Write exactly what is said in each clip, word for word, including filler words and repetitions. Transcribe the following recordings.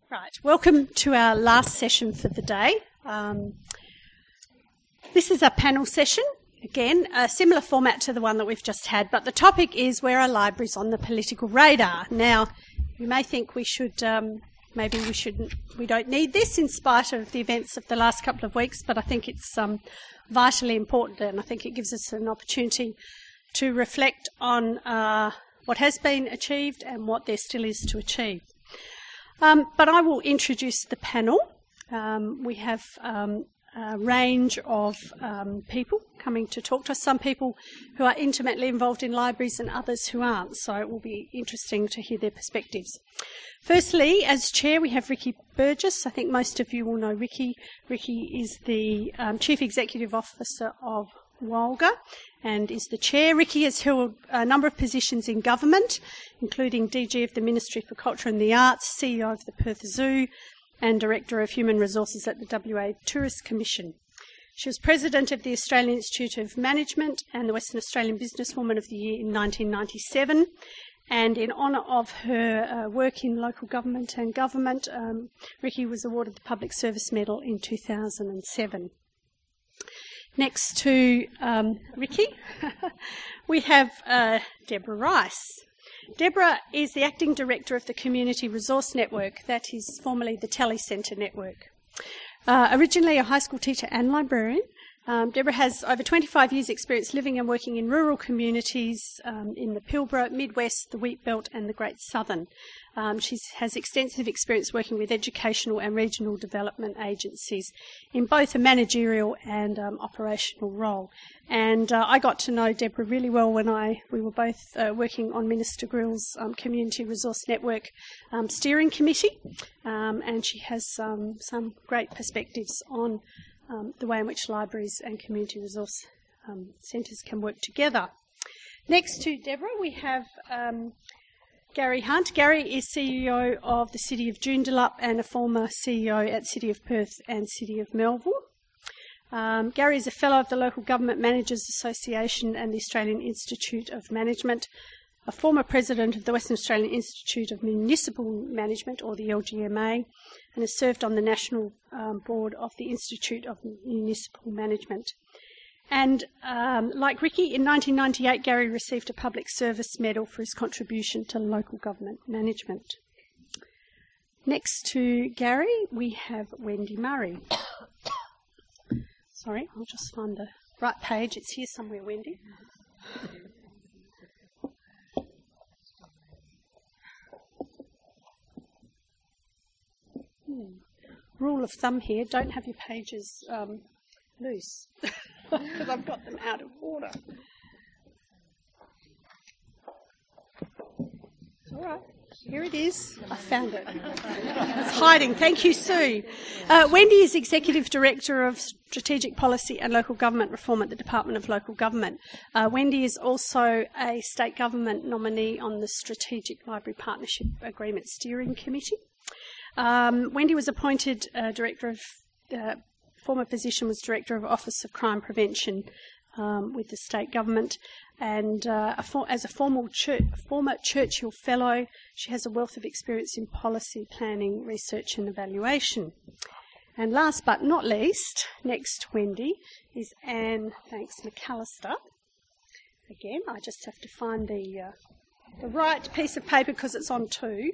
Right, welcome to our last session for the day. Um, this is a panel session, again, a similar format to the one that we've just had, but the topic is where are libraries on the political radar? Now, you may think we should, um, maybe we shouldn't, we don't need this in spite of the events of the last couple of weeks, but I think it's um, vitally important, and I think it gives us an opportunity to reflect on uh, what has been achieved and what there still is to achieve. Um, but I will introduce the panel. Um, we have um, a range of um, people coming to talk to us, some people who are intimately involved in libraries and others who aren't, so it will be interesting to hear their perspectives. Firstly, as chair, we have Ricky Burgess. I think most of you will know Ricky. Ricky is the um, Chief Executive Officer of Walga and is the chair. Ricky has held a number of positions in government, including D G of the Ministry for Culture and the Arts, C E O of the Perth Zoo, and Director of Human Resources at the W A Tourist Commission. She was President of the Australian Institute of Management and the Western Australian Businesswoman of the Year in nineteen ninety-seven. And in honour of her uh, work in local government and government, um, Ricky was awarded the Public Service Medal in two thousand seven. Next to um, Ricky, we have uh, Deborah Rice. Deborah is the Acting Director of the Community Resource Network, that is formerly the Telecentre Network. Uh, originally a high school teacher and librarian, um, Deborah has over twenty-five years' experience living and working in rural communities um, in the Pilbara, Midwest, the Wheatbelt and the Great Southern. Um, she has extensive experience working with educational and regional development agencies in both a managerial and um, operational role. And uh, I got to know Deborah really well when I we were both uh, working on Minister Grill's um, Community Resource Network um, Steering Committee, um, and she has um, some great perspectives on um, the way in which libraries and community resource um, centres can work together. Next to Deborah, we have Um, Gary Hunt. Gary is C E O of the City of Joondalup and a former C E O at City of Perth and City of Melville. Um, Gary is a Fellow of the Local Government Managers Association and the Australian Institute of Management, a former President of the Western Australian Institute of Municipal Management, or the L G M A, and has served on the National um, Board of the Institute of Municipal Management. And um, like Ricky, in nineteen ninety-eight, Gary received a Public Service Medal for his contribution to local government management. Next to Gary, we have Wendy Murray. Sorry, I'll just find the right page. It's here somewhere, Wendy. Hmm. Rule of thumb here, don't have your pages um, loose. Because I've got them out of order. It's all right. Here it is. I found it. It's hiding. Thank you, Sue. Uh, Wendy is Executive Director of Strategic Policy and Local Government Reform at the Department of Local Government. Uh, Wendy is also a state government nominee on the Strategic Library Partnership Agreement Steering Committee. Um, Wendy was appointed uh, Director of uh, former position was Director of Office of Crime Prevention um, with the state government, and uh, a for, as a formal Chur- former Churchill Fellow, she has a wealth of experience in policy planning, research and evaluation. And last but not least, next to Wendy, is Anne Thanks McAllister. Again, I just have to find the, uh, the right piece of paper because it's on two.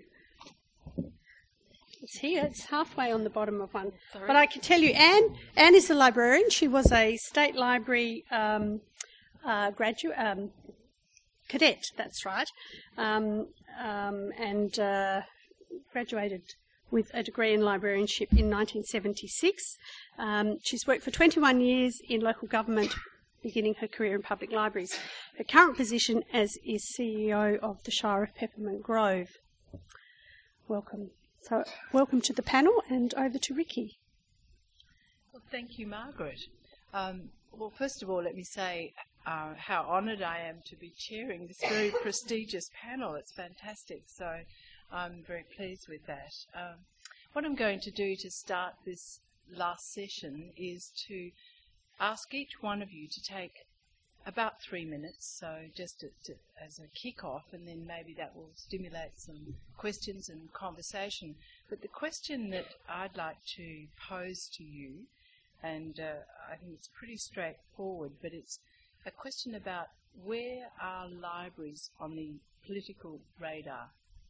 It's here. It's halfway on the bottom of one. Sorry. But I can tell you, Anne, Anne is a librarian. She was a state library um, uh, graduate, um, cadet, that's right, um, um, and uh, graduated with a degree in librarianship in nineteen seventy-six. Um, she's worked for twenty-one years in local government, beginning her career in public libraries. Her current position as is C E O of the Shire of Peppermint Grove. Welcome. So, welcome to the panel, and over to Ricky. Well, thank you, Margaret. Um, well, first of all, let me say uh, how honoured I am to be chairing this very prestigious panel. It's fantastic, so I'm very pleased with that. Um, what I'm going to do to start this last session is to ask each one of you to take about three minutes, so just to, to, as a kick-off, and then maybe that will stimulate some questions and conversation. But the question that I'd like to pose to you, and uh, I think it's pretty straightforward, but it's a question about where are libraries on the political radar?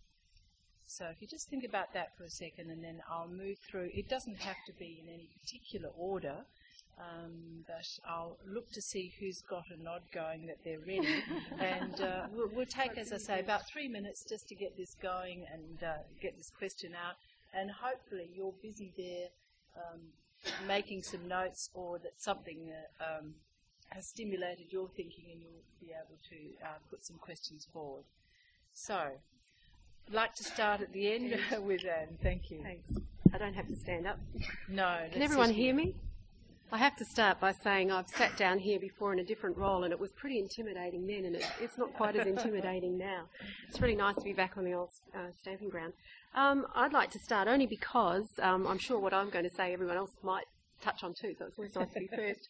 So if you just think about that for a second, and then I'll move through. It doesn't have to be in any particular order, um, but I'll look to see who's got a nod going that they're ready. and uh, we'll, we'll take, as I say, about three minutes just to get this going and uh, get this question out. And hopefully you're busy there um, making some notes, or that something uh, um, has stimulated your thinking and you'll be able to uh, put some questions forward. So, I'd like to start at the end with Anne. Thank you. Thanks. I don't have to stand up. No. Can everyone hear me? I have to start by saying I've sat down here before in a different role, and it was pretty intimidating then, and it, it's not quite as intimidating now. It's really nice to be back on the old uh, stamping ground. Um, I'd like to start only because um, I'm sure what I'm going to say everyone else might touch on too, so it's always nice to be first.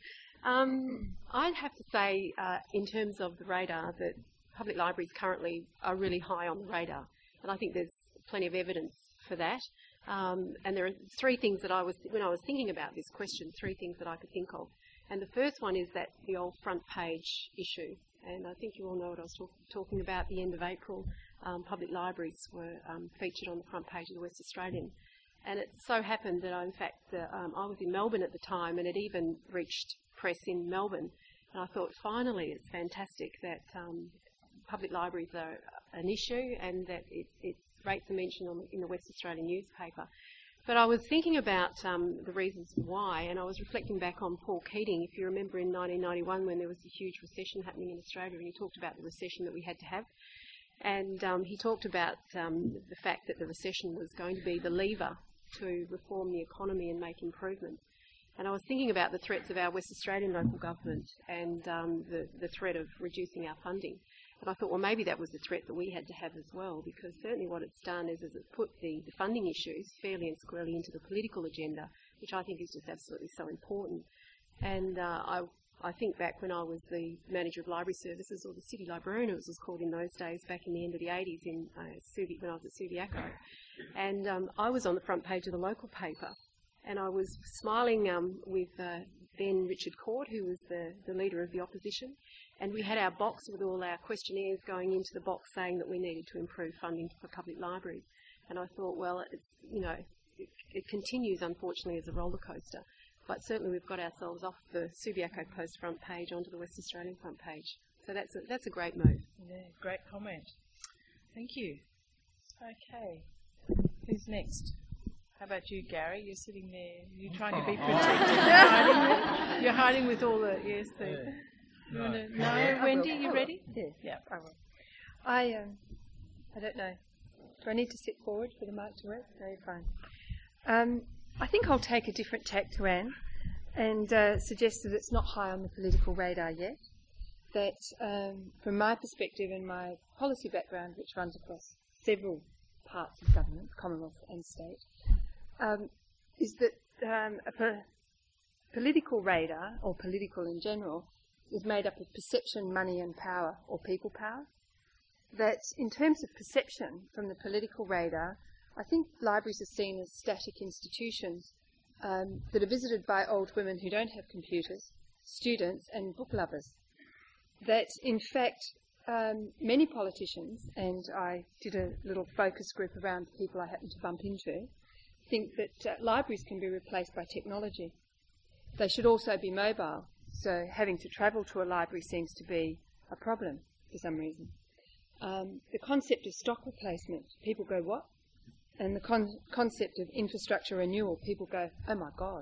Um, I'd have to say, uh, in terms of the radar, that public libraries currently are really high on the radar. And I think there's plenty of evidence for that. Um, and there are three things that I was, when I was thinking about this question, three things that I could think of. And the first one is that the old front page issue. And I think you all know what I was talk, talking about. At the end of April, um, public libraries were um, featured on the front page of the West Australian. And it so happened that, I, in fact, uh, um, I was in Melbourne at the time, and it even reached press in Melbourne. And I thought, finally, it's fantastic that um, public libraries are an issue, and that it, it rates a mention on, in the West Australian newspaper. But I was thinking about um, the reasons why, and I was reflecting back on Paul Keating. If you remember in nineteen ninety-one, when there was a huge recession happening in Australia, and he talked about the recession that we had to have. And um, he talked about um, the fact that the recession was going to be the lever to reform the economy and make improvements. And I was thinking about the threats of our West Australian local government and um, the, the threat of reducing our funding. And I thought, well, maybe that was the threat that we had to have as well, because certainly what it's done is, is it's put the, the funding issues fairly and squarely into the political agenda, which I think is just absolutely so important. And uh, I, I think back when I was the manager of library services, or the city librarian as it was called in those days, back in the end of the eighties in uh, Subi, when I was at Subiaco, and um, I was on the front page of the local paper, and I was smiling um, with uh, then Richard Court, who was the, the leader of the opposition, and we had our box with all our questionnaires going into the box saying that we needed to improve funding for public libraries. And I thought, well, it's, you know, it, it continues, unfortunately, as a roller coaster. But certainly we've got ourselves off the Subiaco Post front page onto the West Australian front page. So that's a, that's a great move. Yeah, great comment. Thank you. Okay. Who's next? How about you, Gary? You're sitting there. You're trying to be protected. You're, hiding, you're hiding with all the... Yes, the... Yeah. You No. wanna, no, Wendy, you ready? Yeah, Yeah. I will. I, um, I don't know. Do I need to sit forward for the mic to work? No, you're fine. Um, I think I'll take a different tack to Anne and uh, suggest that it's not high on the political radar yet. That, um, from my perspective and my policy background, which runs across several parts of government, Commonwealth and state, um, is that um, a po- political radar, or political in general, is made up of perception, money and power, or people power. That in terms of perception from the political radar, I think libraries are seen as static institutions um, that are visited by old women who don't have computers, students and book lovers. That in fact um, many politicians, and I did a little focus group around people I happen to bump into, think that uh, libraries can be replaced by technology. They should also be mobile. So having to travel to a library seems to be a problem for some reason. Um, the concept of stock replacement, people go, what? And the con- concept of infrastructure renewal, people go, oh my God.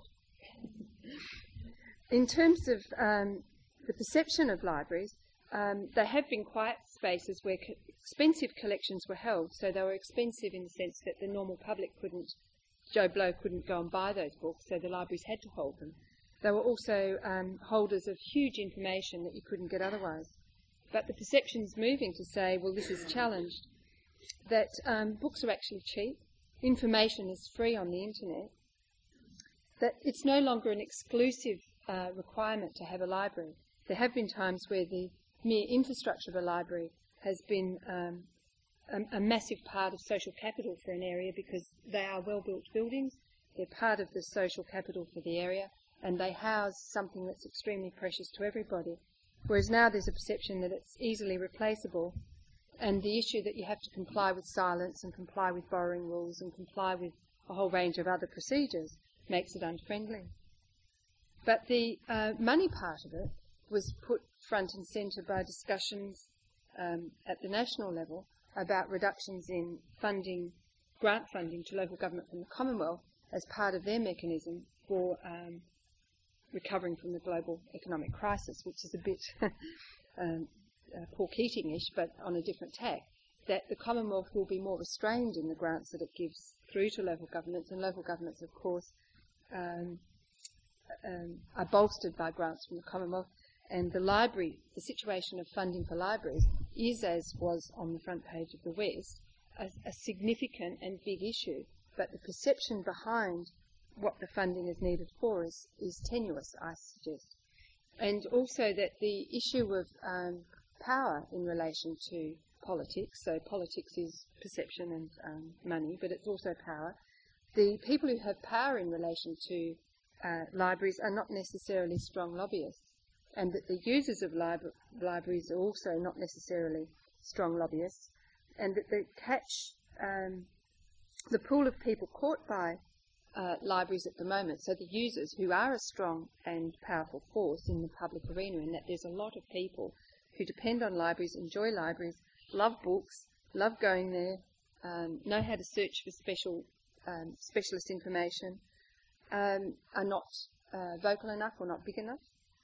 In terms of um, the perception of libraries, um, they have been quiet spaces where co- expensive collections were held. So they were expensive in the sense that the normal public couldn't, Joe Blow couldn't go and buy those books, so the libraries had to hold them. They were also um, holders of huge information that you couldn't get otherwise. But the perception's moving to say, well, this is challenged, that um, books are actually cheap, information is free on the internet, that it's no longer an exclusive uh, requirement to have a library. there have been times where the mere infrastructure of a library has been um, a, a massive part of social capital for an area, because they are well-built buildings, they're part of the social capital for the area, and they house something that's extremely precious to everybody. Whereas now there's a perception that it's easily replaceable, and the issue that you have to comply with silence and comply with borrowing rules and comply with a whole range of other procedures makes it unfriendly. But the uh, money part of it was put front and centre by discussions um, at the national level about reductions in funding, grant funding to local government from the Commonwealth as part of their mechanism for um, recovering from the global economic crisis, which is a bit um, uh, Paul Keating-ish, but on a different tack, that the Commonwealth will be more restrained in the grants that it gives through to local governments, and local governments, of course, um, um, are bolstered by grants from the Commonwealth. And the library, the situation of funding for libraries is, as was on the front page of the West, a, a significant and big issue. But the perception behind what the funding is needed for is, is tenuous, I suggest. And also that the issue of um, power in relation to politics, so politics is perception and um, money, but it's also power. The people who have power in relation to uh, libraries are not necessarily strong lobbyists, and that the users of libra- libraries are also not necessarily strong lobbyists, and that the catch, um, the pool of people caught by uh, libraries at the moment, so the users who are a strong and powerful force in the public arena, and that there's a lot of people who depend on libraries, enjoy libraries, love books, love going there, um, know how to search for special um, specialist information, um, are not uh, vocal enough or not big enough,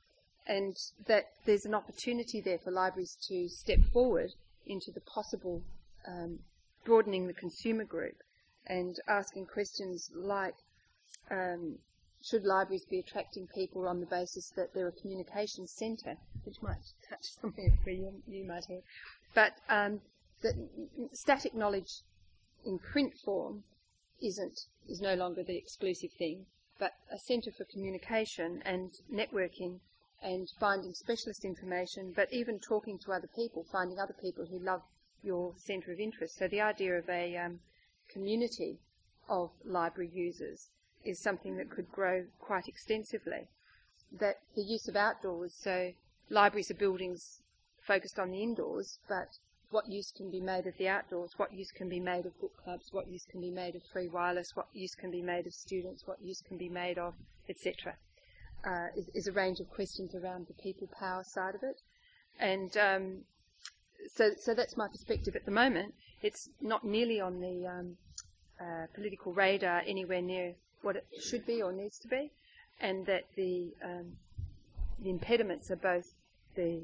and that there's an opportunity there for libraries to step forward into the possible um, broadening the consumer group and asking questions like, um, should libraries be attracting people on the basis that they're a communications centre, which might touch something where you, you might have, but um, that static knowledge in print form isn't is no longer the exclusive thing, but a centre for communication and networking and finding specialist information, but even talking to other people, finding other people who love your centre of interest. So the idea of a um, community of library users is something that could grow quite extensively. That the use of outdoors, so libraries are buildings focused on the indoors, but what use can be made of the outdoors, what use can be made of book clubs, what use can be made of free wireless, what use can be made of students, what use can be made of, et cetera, uh, is, is a range of questions around the people power side of it. And um, so, so that's my perspective at the moment. It's not nearly on the um, uh, political radar anywhere near what it should be or needs to be, and that the, um, the impediments are both the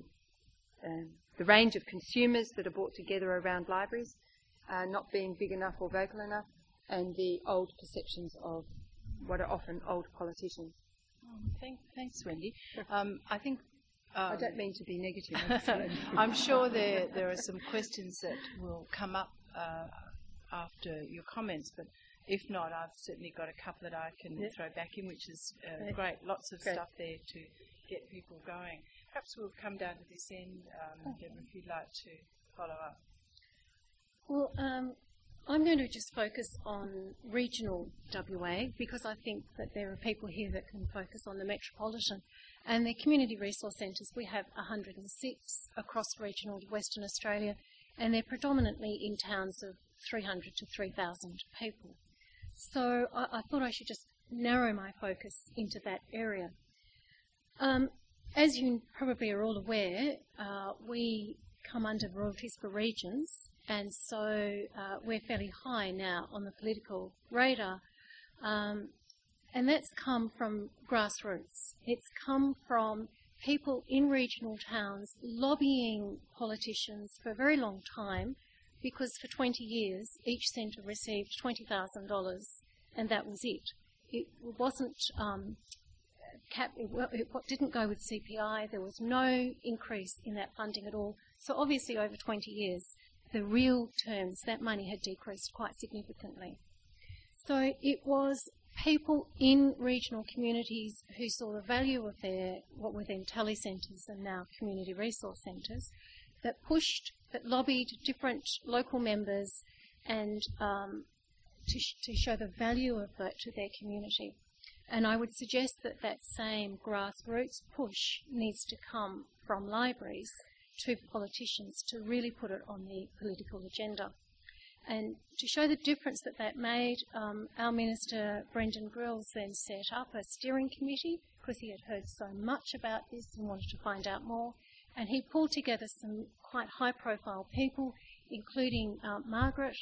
um, the range of consumers that are brought together around libraries, uh, not being big enough or vocal enough, and the old perceptions of what are often old politicians. Oh, thank, thanks, Wendy. Um, I think um, I don't mean to be negative. I'm sure there there are some questions that will come up uh, after your comments, but if not, I've certainly got a couple that I can yep. throw back in, which is uh, great. great. Lots of great. stuff there to get people going. Perhaps we'll come down to this end, um, oh. Deborah, if you'd like to follow up. Well, um, I'm going to just focus on regional W A, because I think that there are people here that can focus on the metropolitan. And the community resource centres, we have one hundred six across regional Western Australia, and they're predominantly in towns of three hundred to three thousand people. So I, I thought I should just narrow my focus into that area. Um, as you probably are all aware, uh, we come under royalties for regions, and so uh, we're fairly high now on the political radar. Um, and that's come from grassroots. It's come from people in regional towns lobbying politicians for a very long time, because for twenty years each centre received twenty thousand dollars, and that was it. It wasn't um, cap, it, it didn't go with C P I. There was no increase in that funding at all. So obviously over twenty years, the real terms, that money had decreased quite significantly. So it was people in regional communities who saw the value of their, what were then telecentres and now community resource centres, that pushed, that lobbied different local members and um, to, sh- to show the value of that to their community. And I would suggest that that same grassroots push needs to come from libraries to politicians to really put it on the political agenda. And to show the difference that that made, um, our Minister, Brendan Grills, then set up a steering committee because he had heard so much about this and wanted to find out more. And he pulled together some quite high-profile people, including uh, Margaret,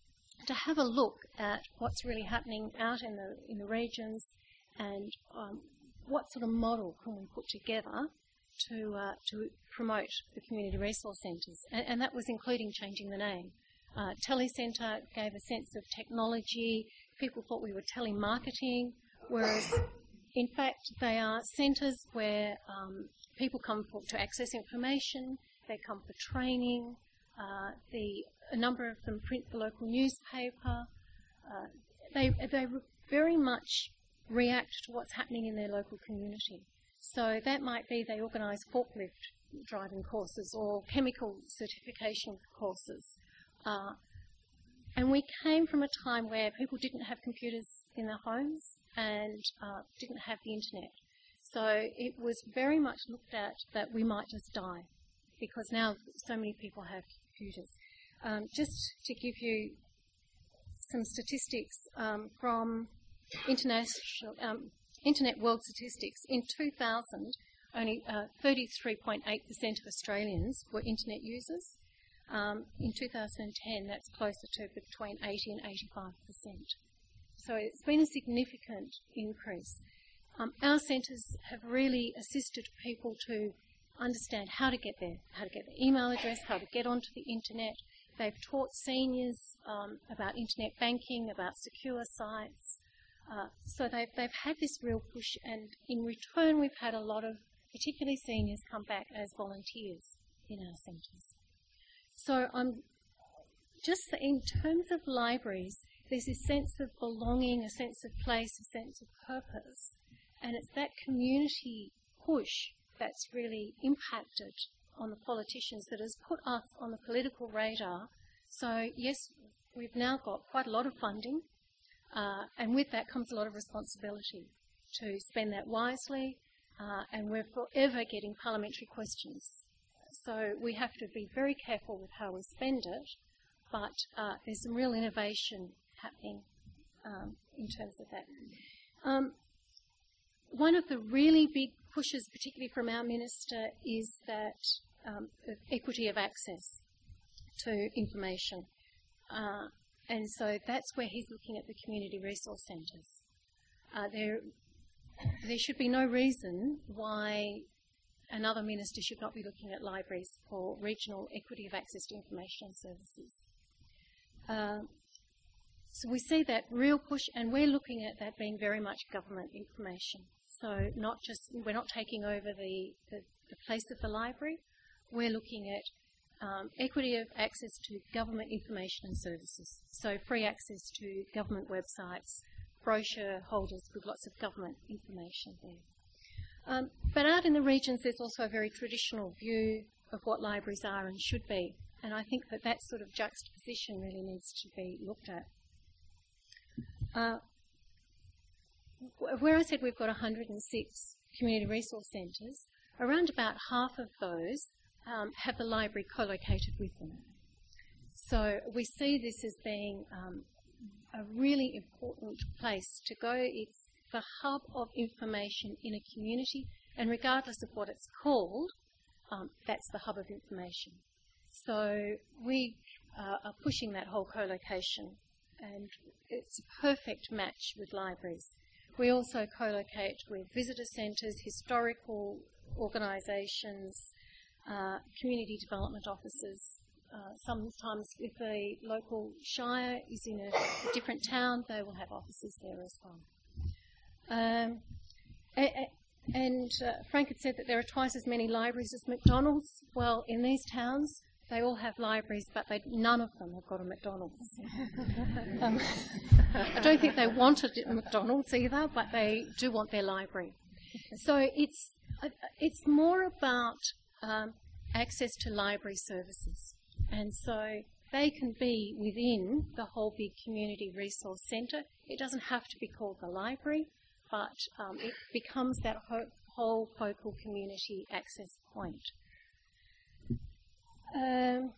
to have a look at what's really happening out in the in the regions and um, what sort of model can we put together to uh, to promote the community resource centres. And, and that was including changing the name. Uh, Telecentre gave a sense of technology. People thought we were telemarketing, whereas in fact they are centres where um, people come for, to access information, they come for training, uh, the, a number of them print the local newspaper. Uh, they, they very much react to what's happening in their local community. So that might be they organise forklift driving courses or chemical certification courses. Uh, and we came from a time where people didn't have computers in their homes and uh, didn't have the internet. So it was very much looked at that we might just die because now so many people have computers. Um, just to give you some statistics um, from international um, Internet World Statistics, in two thousand, only uh, thirty-three point eight percent of Australians were internet users. Um, in two thousand ten, that's closer to between eighty and eighty-five percent. So it's been a significant increase. Um, our centres have really assisted people to understand how to get there, how to get their email address, how to get onto the internet. They've taught seniors um, about internet banking, about secure sites. Uh, so they've, they've had this real push, and in return we've had a lot of, particularly seniors, come back as volunteers in our centres. So um, just in terms of libraries, there's this sense of belonging, a sense of place, a sense of purpose, and it's that community push that's really impacted on the politicians that has put us on the political radar. So yes, we've now got quite a lot of funding, uh, and with that comes a lot of responsibility to spend that wisely, uh, and we're forever getting parliamentary questions. So we have to be very careful with how we spend it, but uh, there's some real innovation happening um, in terms of that. Um, one of the really big pushes, particularly from our minister, is that um, of equity of access to information. Uh, and so that's where he's looking at the community resource centres. Uh, there, there should be no reason why another minister should not be looking at libraries for regional equity of access to information and services. Uh, so we see that real push, and we're looking at that being very much government information. So not just, we're not taking over the, the, the place of the library, we're looking at um, equity of access to government information and services. So free access to government websites, brochure holders with lots of government information there. Um, but out in the regions, there's also a very traditional view of what libraries are and should be. And I think that that sort of juxtaposition really needs to be looked at. Uh, where I said we've got one hundred six community resource centres, around about half of those um, have the library co-located with them. So we see this as being um, a really important place to go. It's the hub of information in a community, and regardless of what it's called, um, that's the hub of information. So we uh, are pushing that whole co-location, and it's a perfect match with libraries. We also co-locate with visitor centres, historical organisations, uh, community development offices. Uh, sometimes if a local shire is in a, a different town, they will have offices there as well. Um, and uh, Frank had said that there are twice as many libraries as McDonald's. Well, in these towns, they all have libraries, but they, none of them have got a McDonald's. um, I don't think they wanted a McDonald's either, but they do want their library. So it's it's more about um, access to library services, and so they can be within the whole big community resource centre. It doesn't have to be called the library, but um, it becomes that ho- whole focal community access point. Um,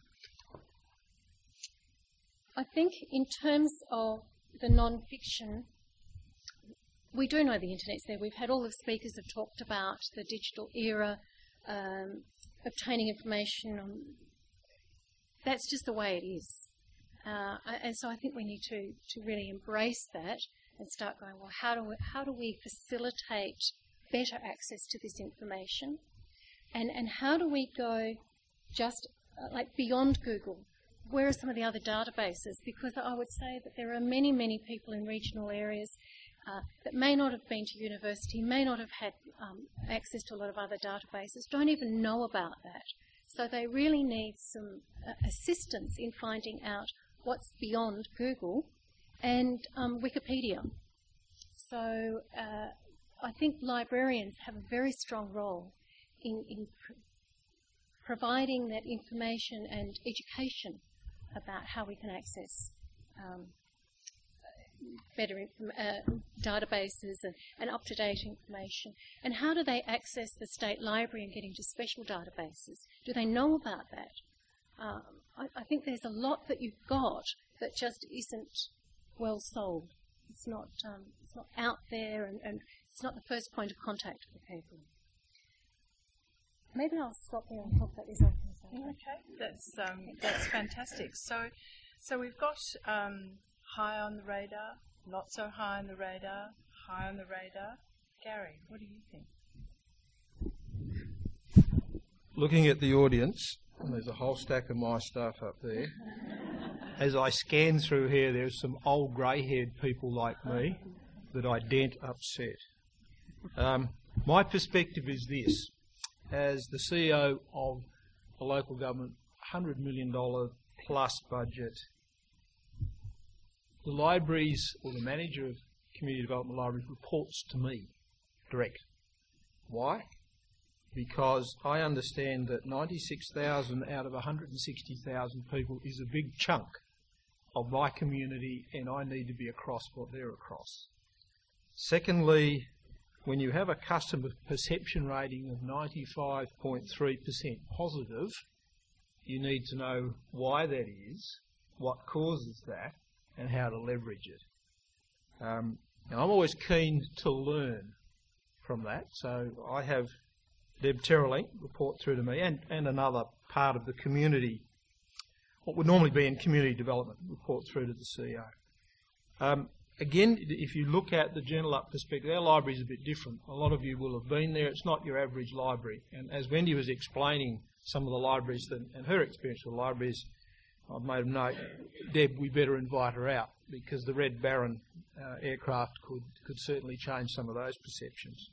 I think in terms of the non-fiction, we do know the internet's there. We've had all the speakers have talked about the digital era, um, obtaining information. On, that's just the way it is. Uh, and so I think we need to, to really embrace that and start going, well, how do we, how do we facilitate better access to this information? And, and how do we go just uh, like beyond Google? Where are some of the other databases? Because I would say that there are many, many people in regional areas uh, that may not have been to university, may not have had um, access to a lot of other databases, don't even know about that. So they really need some uh, assistance in finding out what's beyond Google and um, Wikipedia. So uh, I think librarians have a very strong role in, in pr- providing that information and education about how we can access um, better inform- uh, databases and, and up-to-date information. And how do they access the state library and get into special databases? Do they know about that? Um, I, I think there's a lot that you've got that just isn't well sold. It's not um, it's not out there, and, and it's not the first point of contact for people. Maybe I'll stop there and talk about this after. Okay, that's um, that's fantastic. So, so we've got um, high on the radar, not so high on the radar, high on the radar. Gary, what do you think? Looking at the audience, and there's a whole stack of my stuff up there. As I scan through here, there's some old grey-haired people like me that I dent upset. Um, my perspective is this. As the C E O of a local government, one hundred million dollars plus budget, the libraries, or the manager of community development libraries, reports to me direct. Why? Because I understand that ninety-six thousand out of one hundred sixty thousand people is a big chunk of my community, and I need to be across what they're across. Secondly, when you have a customer perception rating of ninety-five point three percent positive, you need to know why that is, what causes that, and how to leverage it. Um, and I'm always keen to learn from that, so I have Deb Terrelink report through to me, and, and another part of the community, what would normally be in community development, report through to the C E O. Um, again, if you look at the Joondalup perspective, our library is a bit different. A lot of you will have been there. It's not your average library. And as Wendy was explaining some of the libraries that, and her experience with the libraries, I've made a note, Deb, we better invite her out, because the Red Baron uh, aircraft could, could certainly change some of those perceptions.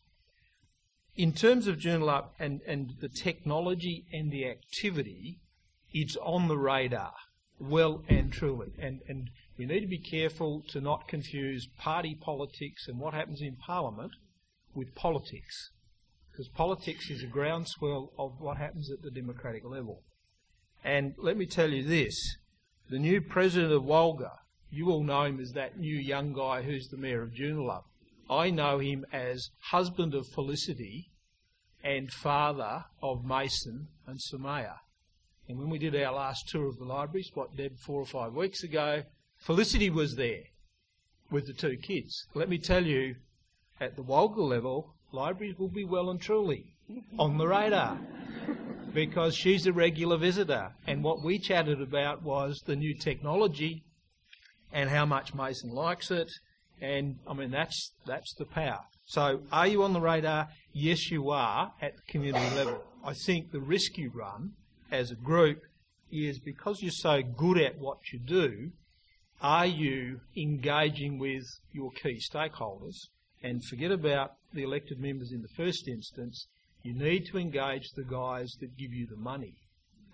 In terms of Joondalup and, and the technology and the activity, it's on the radar, well and truly. And, and we need to be careful to not confuse party politics and what happens in Parliament with politics, because politics is a groundswell of what happens at the democratic level. And let me tell you this, the new president of Wolga, you all know him as that new young guy who's the mayor of Joondalup. I know him as husband of Felicity and father of Mason and Sumaya. And when we did our last tour of the libraries, what, Deb, four or five weeks ago, Felicity was there with the two kids. Let me tell you, at the Wolga level, libraries will be well and truly on the radar, because she's a regular visitor. And what we chatted about was the new technology and how much Mason likes it. And, I mean, that's that's the power. So are you on the radar? Yes, you are at the community level. I think the risk you run as a group is, because you're so good at what you do, are you engaging with your key stakeholders? And forget about the elected members in the first instance. You need to engage the guys that give you the money.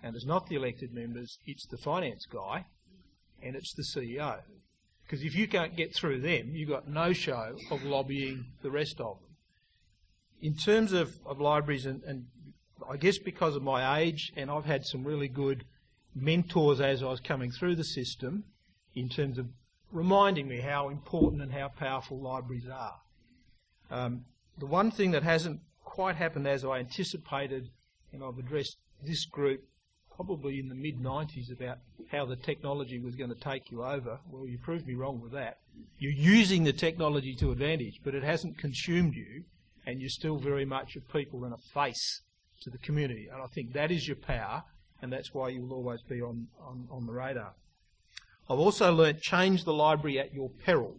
And it's not the elected members, it's the finance guy and it's the C E O. Because if you can't get through them, you've got no show of lobbying the rest of them. In terms of, of libraries, and, and I guess because of my age, and I've had some really good mentors as I was coming through the system in terms of reminding me how important and how powerful libraries are. Um, the one thing that hasn't quite happened as I anticipated, and I've addressed this group probably in the mid nineties about how the technology was going to take you over. Well, you proved me wrong with that. You're using the technology to advantage, but it hasn't consumed you, and you're still very much a people and a face to the community. And I think that is your power, and that's why you will always be on, on, on the radar. I've also learnt change the library at your peril.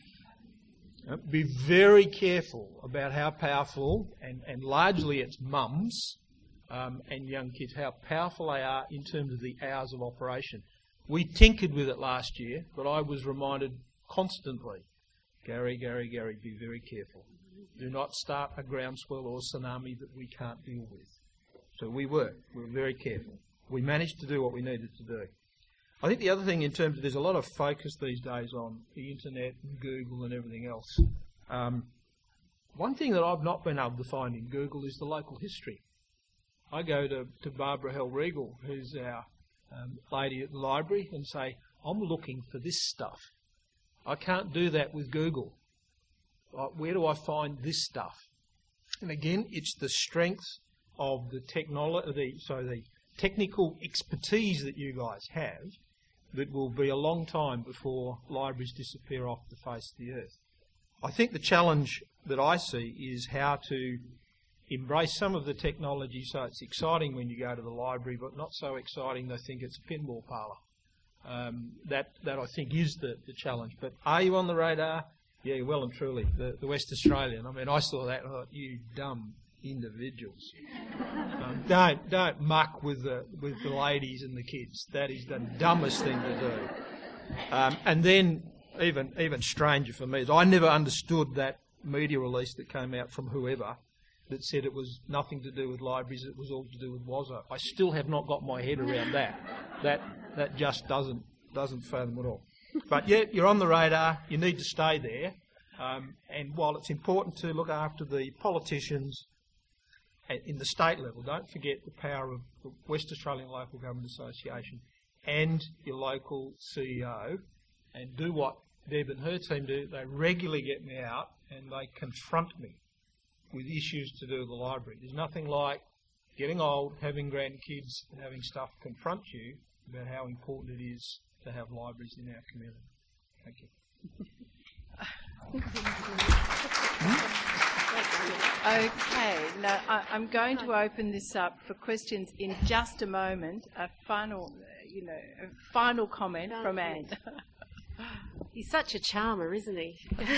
Uh, Be very careful about how powerful, and, and largely it's mums um, and young kids, how powerful they are in terms of the hours of operation. We tinkered with it last year, but I was reminded constantly, Gary, Gary, Gary, be very careful. Do not start a groundswell or a tsunami that we can't deal with. So we were. We were very careful. We managed to do what we needed to do. I think the other thing in terms of there's a lot of focus these days on the internet and Google and everything else. Um, one thing that I've not been able to find in Google is the local history. I go to, to Barbara Hell-Regal, who's our um, lady at the library, and say, I'm looking for this stuff. I can't do that with Google. Uh, where do I find this stuff? And again, it's the strength of the technology, so the technical expertise that you guys have that will be a long time before libraries disappear off the face of the earth. I think the challenge that I see is how to embrace some of the technology so it's exciting when you go to the library, but not so exciting they think it's a pinball parlour. Um, that, that I think is the, the challenge. But are you on the radar? Yeah, well and truly. The, the West Australian. I mean, I saw that and I thought, you dumb individuals. um, don't don't muck with the with the ladies and the kids. That is the dumbest thing to do. Um, and then even even stranger for me is I never understood that media release that came out from whoever that said it was nothing to do with libraries. It was all to do with WASO. I still have not got my head around that. That that just doesn't doesn't fathom at all. But yeah, you're on the radar. You need to stay there. Um, and while it's important to look after the politicians in the state level, don't forget the power of the West Australian Local Government Association and your local C E O, and do what Deb and her team do. They regularly get me out and they confront me with issues to do with the library. There's nothing like getting old, having grandkids, and having stuff confront you about how important it is to have libraries in our community. Thank you. Okay, now I, I'm going to open this up for questions in just a moment. A final, you know, a final comment Final from Anne. He's such a charmer, isn't he?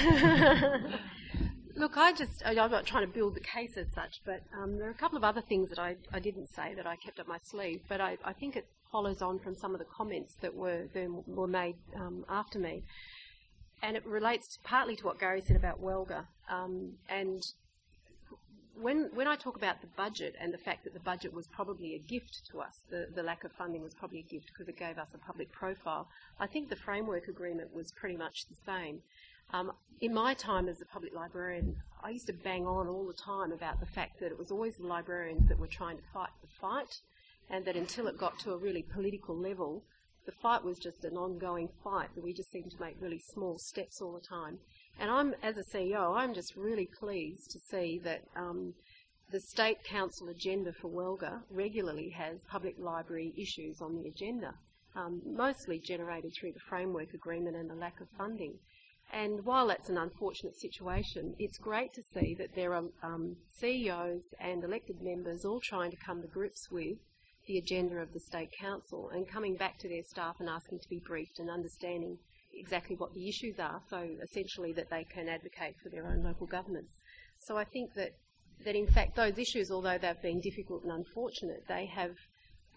Look, I just, I'm not trying to build the case as such, but um, there are a couple of other things that I, I didn't say that I kept up my sleeve, but I, I think it follows on from some of the comments that were, were made um, after me. And it relates partly to what Gary said about Welga. Um, and when when I talk about the budget and the fact that the budget was probably a gift to us, the, the lack of funding was probably a gift because it gave us a public profile, I think the framework agreement was pretty much the same. Um, in my time as a public librarian, I used to bang on all the time about the fact that it was always the librarians that were trying to fight the fight, and that until it got to a really political level, the fight was just an ongoing fight that we just seemed to make really small steps all the time. And I'm, as a C E O, I'm just really pleased to see that um, the State Council agenda for Welga regularly has public library issues on the agenda, um, mostly generated through the framework agreement and the lack of funding. And while that's an unfortunate situation, it's great to see that there are um, C E Os and elected members all trying to come to grips with the agenda of the State Council and coming back to their staff and asking to be briefed and understanding exactly what the issues are, so essentially that they can advocate for their own local governments. So I think that, that in fact those issues, although they've been difficult and unfortunate, they have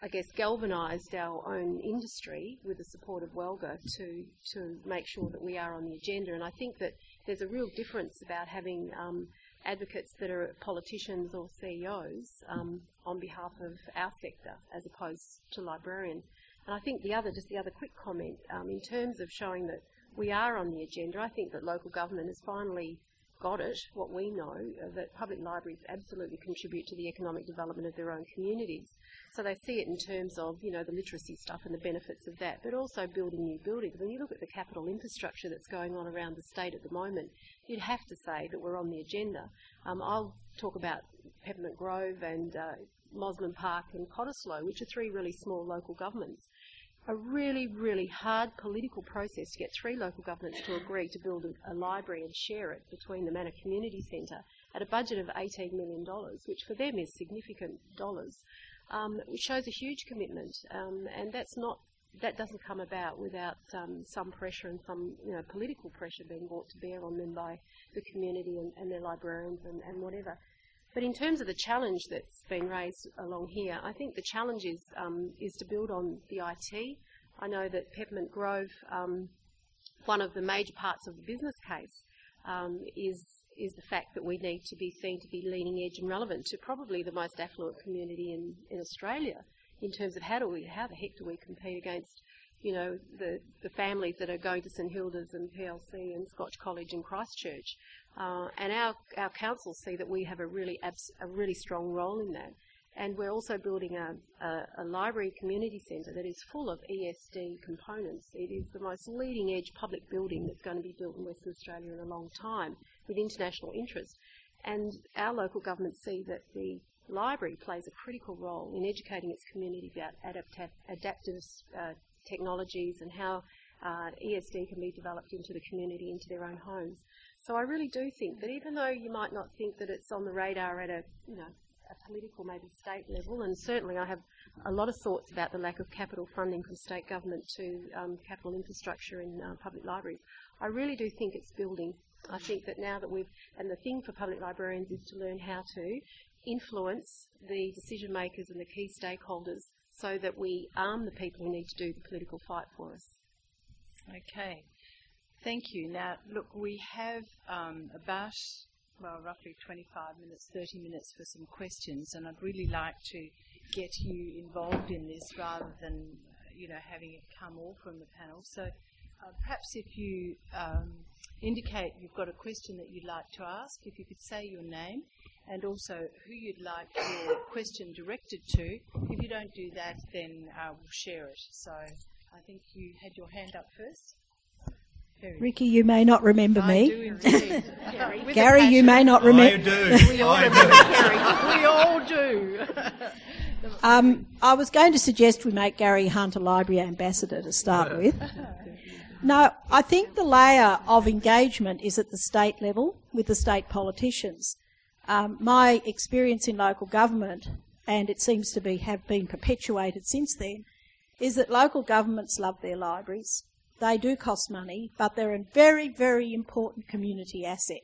I guess, galvanised our own industry with the support of WELGA to to make sure that we are on the agenda. And I think that there's a real difference about having um, advocates that are politicians or C E Os um, on behalf of our sector as opposed to librarians. And I think the other, just the other quick comment, um, in terms of showing that we are on the agenda, I think that local government has finally got it, what we know, uh, that public libraries absolutely contribute to the economic development of their own communities. So they see it in terms of, you know, the literacy stuff and the benefits of that, but also building new buildings. When you look at the capital infrastructure that's going on around the state at the moment, you'd have to say that we're on the agenda. Um, I'll talk about Peppermint Grove and uh, Mosman Park and Cottesloe, which are three really small local governments. A really, really hard political process to get three local governments to agree to build a, a library and share it between them and a community centre at a budget of eighteen million dollars, which for them is significant dollars, um, which shows a huge commitment. Um, and that's not, that doesn't come about without um, some pressure and some, you know, political pressure being brought to bear on them by the community and, and their librarians and, and whatever. But in terms of the challenge that's been raised along here, I think the challenge is, um, is to build on the I T. I know that Peppermint Grove, um, one of the major parts of the business case um, is, is the fact that we need to be seen to be leading edge and relevant to probably the most affluent community in, in Australia in terms of how do we, how the heck do we compete against, you know, the, the families that are going to St Hilda's and P L C and Scotch College and Christchurch. Uh, and our, our councils see that we have a really abs a really strong role in that. And we're also building a, a, a library community centre that is full of E S D components. It is the most leading edge public building that's going to be built in Western Australia in a long time with international interest. And our local governments see that the library plays a critical role in educating its community about adapta adaptive uh, technologies and how uh, E S D can be developed into the community, into their own homes. So I really do think that even though you might not think that it's on the radar at a, you know, a political, maybe state level, and certainly I have a lot of thoughts about the lack of capital funding from state government to um, capital infrastructure in uh, public libraries, I really do think it's building. I think that now that we've, and the thing for public librarians is to learn how to influence the decision makers and the key stakeholders so that we arm the people who need to do the political fight for us. Okay. Thank you. Now, look, we have um, about, well, roughly twenty-five minutes, thirty minutes for some questions, and I'd really like to get you involved in this rather than, you know, having it come all from the panel. So uh, perhaps if you um, indicate you've got a question that you'd like to ask, if you could say your name and also who you'd like your question directed to. If you don't do that, then uh, we'll share it. So I think you had your hand up first. Ricky, you may not remember I me. do indeed. Gary, Gary you may not remember. I do. We all I remember do. Gary. We all do. Um, I was going to suggest we make Gary Hunt a library ambassador to start with. No, I think the layer of engagement is at the state level with the state politicians. Um, my experience in local government, and it seems to be have been perpetuated since then, is that local governments love their libraries. They do cost money, but they're a very, very important community asset.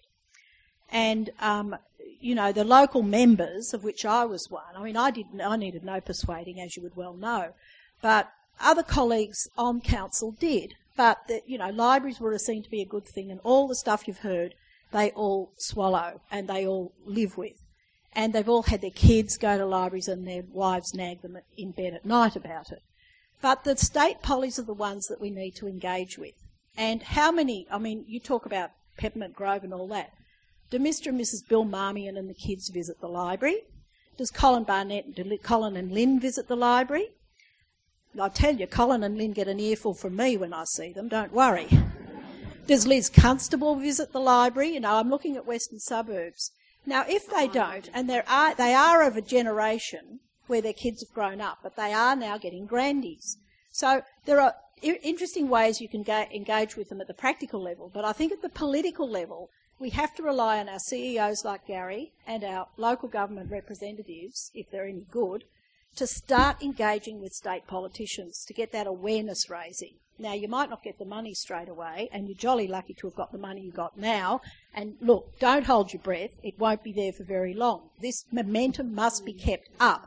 And, um, you know, the local members, of which I was one, I mean, I didn't, I needed no persuading, as you would well know, but other colleagues on council did. But, the, you know, libraries were seen to be a good thing, and all the stuff you've heard, they all swallow and they all live with. And they've all had their kids go to libraries and their wives nag them in bed at night about it. But the state pollies are the ones that we need to engage with. And how many, I mean, you talk about Peppermint Grove and all that. Do Mister and Missus Bill Marmion and the kids visit the library? Does Colin Barnett, do Colin and Lynn visit the library? I'll tell you, Colin and Lynn get an earful from me when I see them, don't worry. Does Liz Constable visit the library? You know, I'm looking at Western Suburbs. Now, if they don't, and there are, they are of a generation where their kids have grown up, but they are now getting grandies. So there are I- interesting ways you can ga- engage with them at the practical level, but I think at the political level, we have to rely on our C E Os like Gary and our local government representatives, if they're any good, to start engaging with state politicians to get that awareness raising. Now, you might not get the money straight away, and you're jolly lucky to have got the money you got now. And look, don't hold your breath. It won't be there for very long. This momentum must be kept up.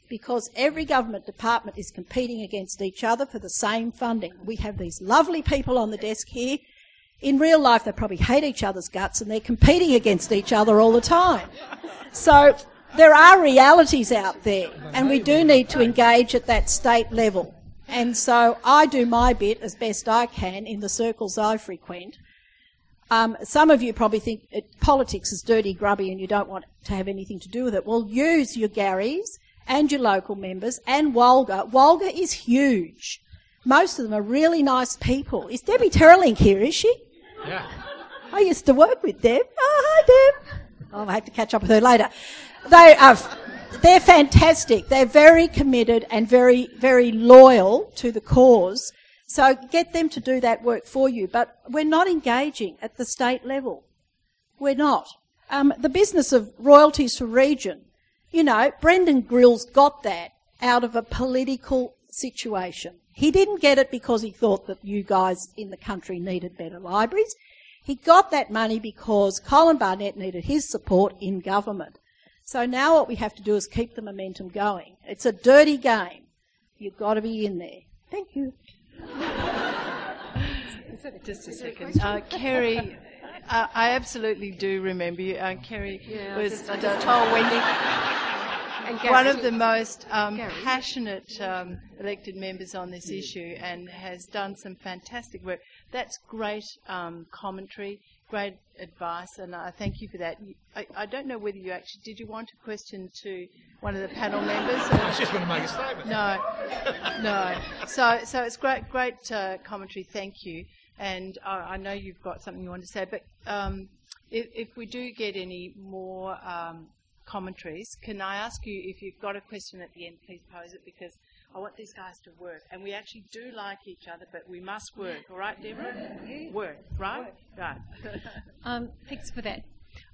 because every government department is competing against each other for the same funding. We have these lovely people on the desk here. In real life, they probably hate each other's guts and they're competing against each other all the time. So there are realities out there, and we do need to engage at that state level. And so I do my bit as best I can in the circles I frequent. Um, some of you probably think it, politics is dirty, grubby, and you don't want to have anything to do with it. Well, use your Garys and your local members and Walga. Walga is huge. Most of them are really nice people. Is Debbie Terrelink here, is she? Yeah. I used to work with Deb. Oh, hi, Deb. Oh, I have to catch up with her later. They are, they're fantastic. They're very committed and very, very loyal to the cause. So get them to do that work for you. But we're not engaging at the state level. We're not. Um, the business of royalties for region, you know, Brendan Grills got that out of a political situation. He didn't get it because he thought that you guys in the country needed better libraries. He got that money because Colin Barnett needed his support in government. So now what we have to do is keep the momentum going. It's a dirty game. You've got to be in there. Thank you. Just a second. Uh, Kerry, uh, I absolutely do remember you. Uh, Kerry Yeah, was I just, I just told Wendy. And Gary. one of the most um, Gary. passionate um, elected members on this issue and has done some fantastic work. That's great um, commentary, great advice, and I thank you for that. I, I don't know whether you actually, did you want a question to one of the panel members? I was just going to make a statement. No, no. So, so it's great, great uh, commentary. Thank you. And uh, I know you've got something you want to say, but um, if, if we do get any more um, commentaries, can I ask you, if you've got a question at the end, please pose it, because I want these guys to work. And we actually do like each other, but we must work. All right, Deborah? Work, right? Right. Um, thanks for that.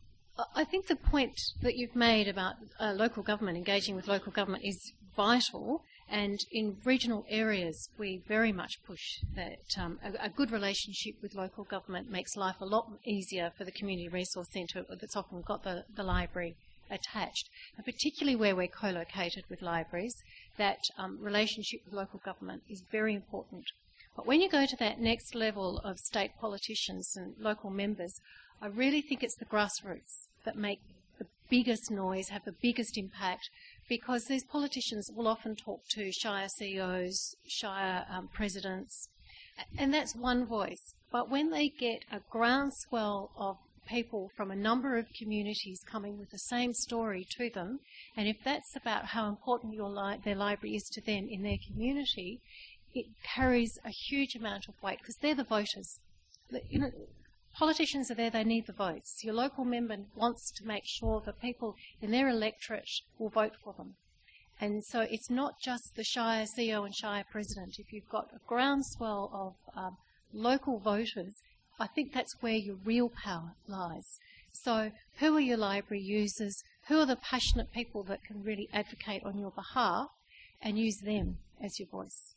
I think the point that you've made about uh, local government, engaging with local government, is vital. And in regional areas, we very much push that um, a, a good relationship with local government makes life a lot easier for the Community Resource Centre that's often got the, the library attached. And particularly where we're co-located with libraries, that um, relationship with local government is very important. But when you go to that next level of state politicians and local members, I really think it's the grassroots that make the biggest noise, have the biggest impact, because these politicians will often talk to Shire C E Os, Shire um, presidents, and that's one voice. But when they get a groundswell of people from a number of communities coming with the same story to them, and if that's about how important your li- their library is to them in their community, it carries a huge amount of weight, because they're the voters. You know, politicians are there, they need the votes. Your local member wants to make sure that people in their electorate will vote for them. And so it's not just the Shire C E O and Shire President. If you've got a groundswell of um, local voters, I think that's where your real power lies. So who are your library users? Who are the passionate people that can really advocate on your behalf, and use them as your voice?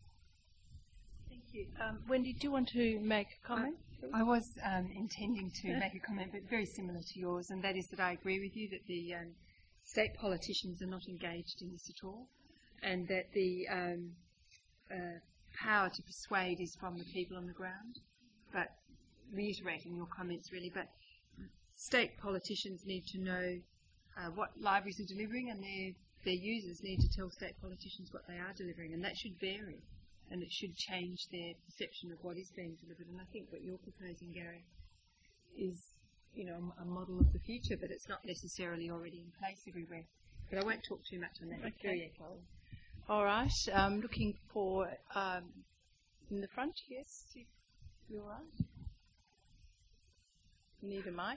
Thank you. Um, Wendy, do you want to make a comment? I was um, intending to make a comment, but very similar to yours, and that is that I agree with you that the um, state politicians are not engaged in this at all, and that the um, uh, power to persuade is from the people on the ground. But reiterating your comments, really, but state politicians need to know uh, what libraries are delivering, and their their users need to tell state politicians what they are delivering, and that should vary, and it should change their perception of what is being delivered. And I think what you're proposing, Gary, is, you know, a model of the future, but it's not necessarily already in place everywhere. But I won't talk too much on that. Okay. It's very echoey. All right. I'm looking for um, in the front. Yes, you, you're right. You need a mic.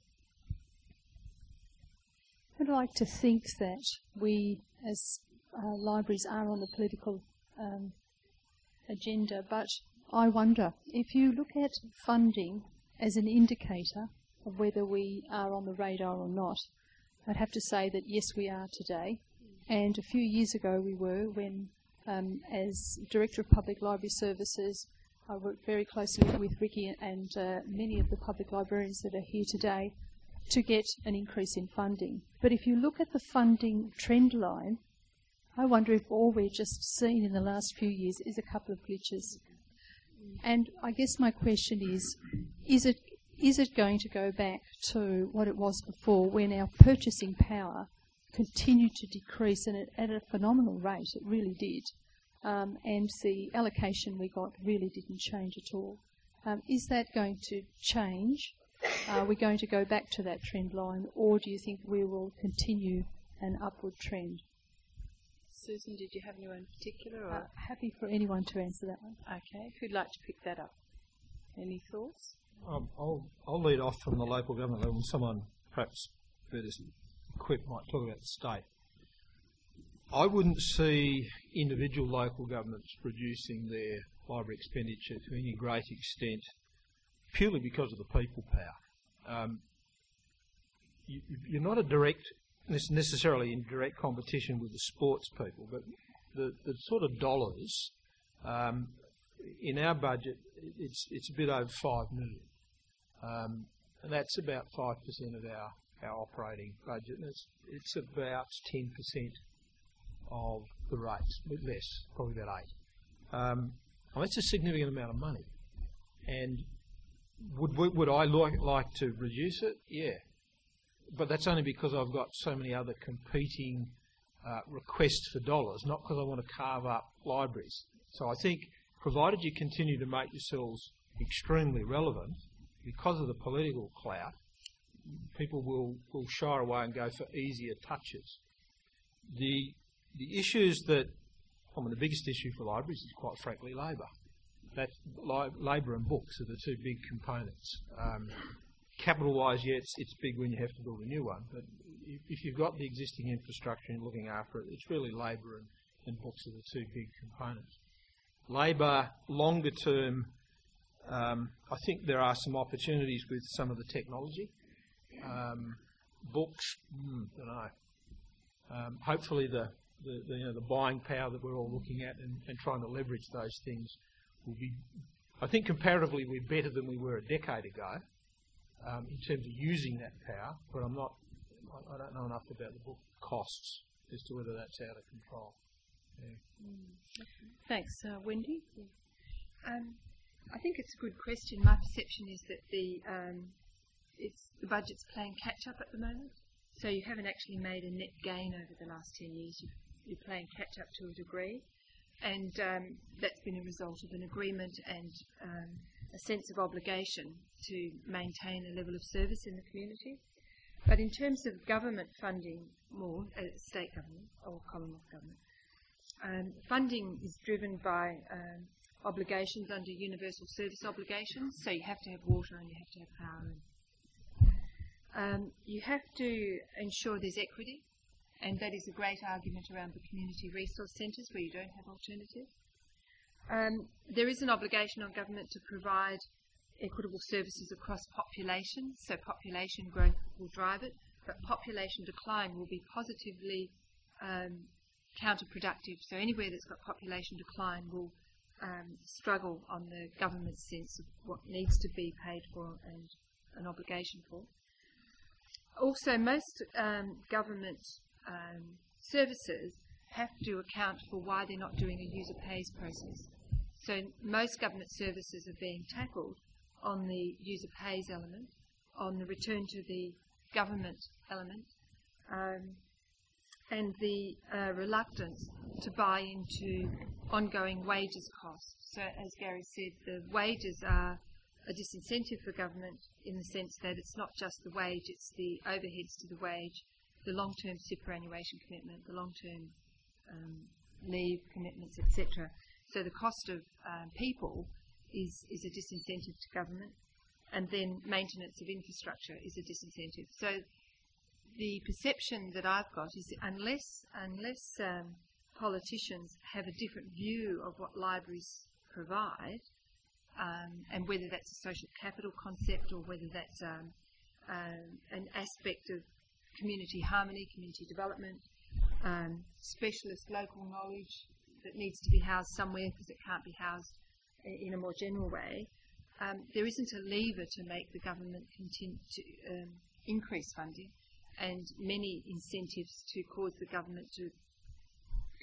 I'd like to think that we, as uh, libraries, are on the political um, agenda, but I wonder, if you look at funding as an indicator of whether we are on the radar or not, I'd have to say that yes, we are today, and a few years ago we were, when um, as Director of Public Library Services, I worked very closely with Ricky and uh, many of the public librarians that are here today to get an increase in funding. But if you look at the funding trend line, I wonder if all we've just seen in the last few years is a couple of glitches. And I guess my question is, is it is it going to go back to what it was before, when our purchasing power continued to decrease, and it, at a phenomenal rate, it really did, um, and the allocation we got really didn't change at all? Um, is that going to change? Are we going to go back to that trend line, or do you think we will continue an upward trend? Susan, did you have anyone in particular? Or? Uh, happy for anyone to answer that one. Okay, who'd like to pick that up? Any thoughts? Um, I'll, I'll lead off from the local government level, and someone perhaps better equipped might talk about the state. I wouldn't see individual local governments reducing their library expenditure to any great extent purely because of the people power. Um, you, you're not a direct, necessarily in direct competition with the sports people, but the, the sort of dollars um, in our budget, it's it's a bit over five million, um, and that's about five percent of our, our operating budget, and it's it's about ten percent of the rates, a bit less, probably about eight. Um, well, that's a significant amount of money, and would would I like like to reduce it? Yeah, but that's only because I've got so many other competing uh, requests for dollars, not because I want to carve up libraries. So I think, provided you continue to make yourselves extremely relevant, because of the political clout, people will, will shy away and go for easier touches. The the issues that, I mean, the biggest issue for libraries is quite frankly labour. That li- labour and books are the two big components. Um, capital-wise, yeah, it's, it's big when you have to build a new one, but if, if you've got the existing infrastructure and looking after it, it's really labour and, and books are the two big components. Labour, longer term, um, I think there are some opportunities with some of the technology. Um, books, mm, don't know. Um, hopefully the, the, the, you know, the buying power that we're all looking at and, and trying to leverage those things will be, I think comparatively we're better than we were a decade ago um, in terms of using that power, but I'm not, I, I don't know enough about the book costs as to whether that's out of control. Yeah. Mm. Thanks. Uh, Wendy? Um, I think it's a good question. My perception is that the um, it's the budget's playing catch-up at the moment. So you haven't actually made a net gain over the last ten years. You've, you're playing catch-up to a degree. And um, that's been a result of an agreement and um, a sense of obligation to maintain a level of service in the community. But in terms of government funding more, uh, state government or Commonwealth government, um, funding is driven by um, obligations under universal service obligations. So you have to have water and you have to have power. And, um, you have to ensure there's equity. And that is a great argument around the community resource centres where you don't have alternatives. Um, there is an obligation on government to provide equitable services across population, so population growth will drive it, but population decline will be positively um, counterproductive. So anywhere that's got population decline will um, struggle on the government's sense of what needs to be paid for and an obligation for. Also, most um, government Um, services have to account for why they're not doing a user pays process. So most government services are being tackled on the user pays element, on the return to the government element, um, and the uh, reluctance to buy into ongoing wages costs. So as Gary said, the wages are a disincentive for government in the sense that it's not just the wage, it's the overheads to the wage, the long-term superannuation commitment, the long-term um, leave commitments, et cetera. So the cost of um, people is, is a disincentive to government, and then maintenance of infrastructure is a disincentive. So the perception that I've got is that unless, unless um, politicians have a different view of what libraries provide, um, and whether that's a social capital concept or whether that's um, um, an aspect of community harmony, community development, um, specialist local knowledge that needs to be housed somewhere because it can't be housed in a more general way. Um, there isn't a lever to make the government continue to um, increase funding, and many incentives to cause the government to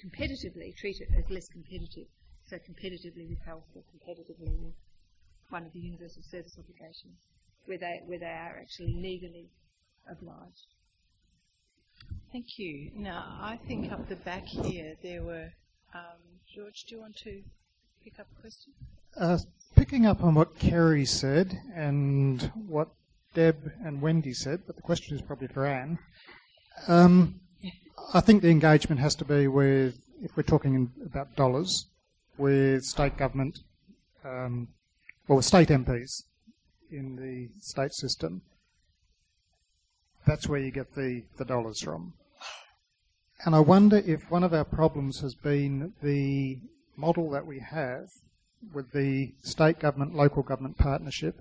competitively, treat it as less competitive. So competitively with health or competitively with one of the universal service obligations, where they, where they are actually legally obliged. Thank you. Now, I think up the back here there were... Um, George, do you want to pick up a question? Uh, picking up on what Kerry said and what Deb and Wendy said, but the question is probably for Anne. Um, I think the engagement has to be with, if we're talking in, about dollars, with state government, um, or with state M Ps in the state system. That's where you get the, the dollars from. And I wonder if one of our problems has been the model that we have with the state government, local government partnership.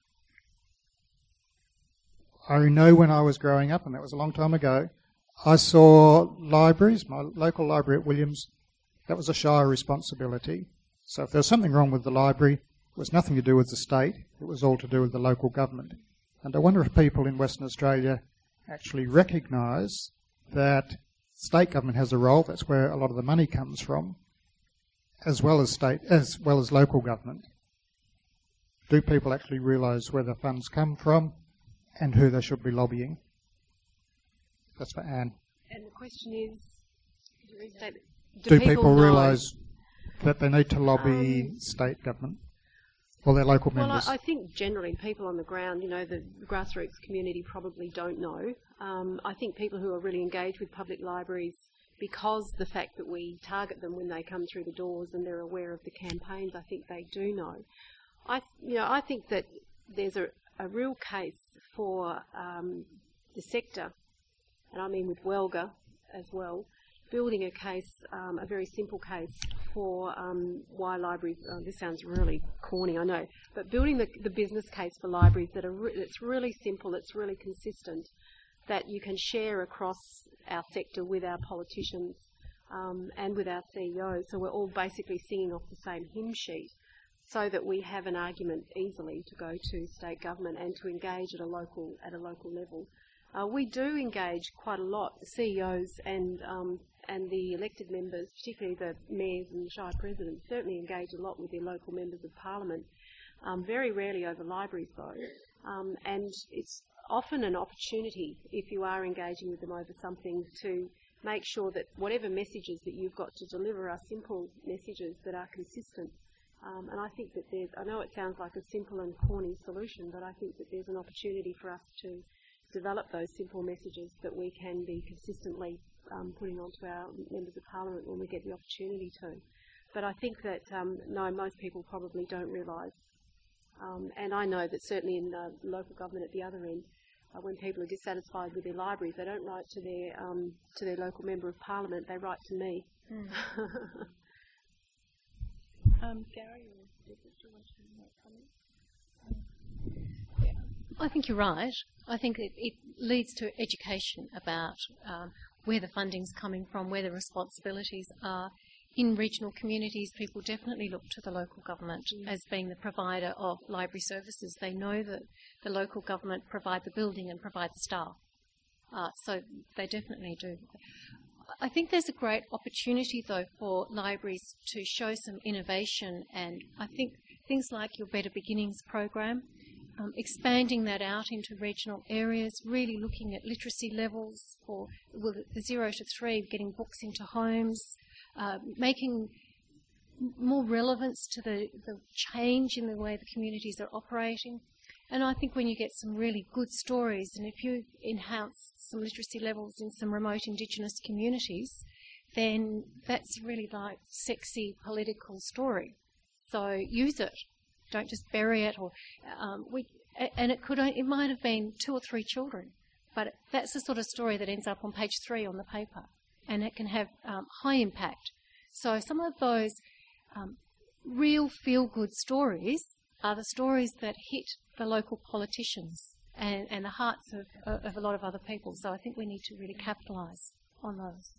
I know when I was growing up, and that was a long time ago, I saw libraries, my local library at Williams, that was a shire responsibility. So if there was something wrong with the library, it was nothing to do with the state, it was all to do with the local government. And I wonder if people in Western Australia actually recognise that state government has a role, that's where a lot of the money comes from, as well as state, as well as local government. Do people actually realise where the funds come from and who they should be lobbying? That's for Anne. And the question is, do, do people, people know? realise that they need to lobby um, state government or their local well, members? Well, I, I think generally people on the ground, you know, the grassroots community probably don't know. Um, I think people who are really engaged with public libraries, because the fact that we target them when they come through the doors and they're aware of the campaigns, I think they do know. I, you know, I think that there's a, a real case for um, the sector, and I mean with WELGA as well, building a case, um, a very simple case for um, why libraries, oh, this sounds really corny, I know, but building the, the business case for libraries that are re- that's really simple, it's really consistent, that you can share across our sector with our politicians um, and with our C E Os, so we're all basically singing off the same hymn sheet, so that we have an argument easily to go to state government and to engage at a local at a local level. Uh, we do engage quite a lot, the C E Os and um, and the elected members, particularly the mayors and the shire presidents, certainly engage a lot with their local members of parliament. Um, very rarely over libraries though, um, and it's often an opportunity, if you are engaging with them over something, to make sure that whatever messages that you've got to deliver are simple messages that are consistent. Um, and I think that there's, I know it sounds like a simple and corny solution, but I think that there's an opportunity for us to develop those simple messages that we can be consistently um, putting onto our members of parliament when we get the opportunity to. But I think that, um, no, most people probably don't realise. Um, and I know that certainly in uh, local government at the other end, uh, when people are dissatisfied with their libraries, they don't write to their um, to their local member of parliament, they write to me. Mm. um, Gary, or do you want to make comments? Yeah. I think you're right. I think it, it leads to education about um, where the funding's coming from, where the responsibilities are. In regional communities, people definitely look to the local government mm. as being the provider of library services. They know that the local government provide the building and provide the staff. Uh, so they definitely do. I think there's a great opportunity, though, for libraries to show some innovation, and I think things like your Better Beginnings program, um, expanding that out into regional areas, really looking at literacy levels for well, the zero to three, getting books into homes, Uh, making more relevance to the, the change in the way the communities are operating. And I think when you get some really good stories, and if you enhance some literacy levels in some remote Indigenous communities, then that's really like sexy political story. So use it. Don't just bury it. Or um, we, and it could it might have been two or three children, but that's the sort of story that ends up on page three on the paper. And it can have um, high impact. So some of those um, real feel-good stories are the stories that hit the local politicians and, and the hearts of, of a lot of other people. So I think we need to really capitalise on those.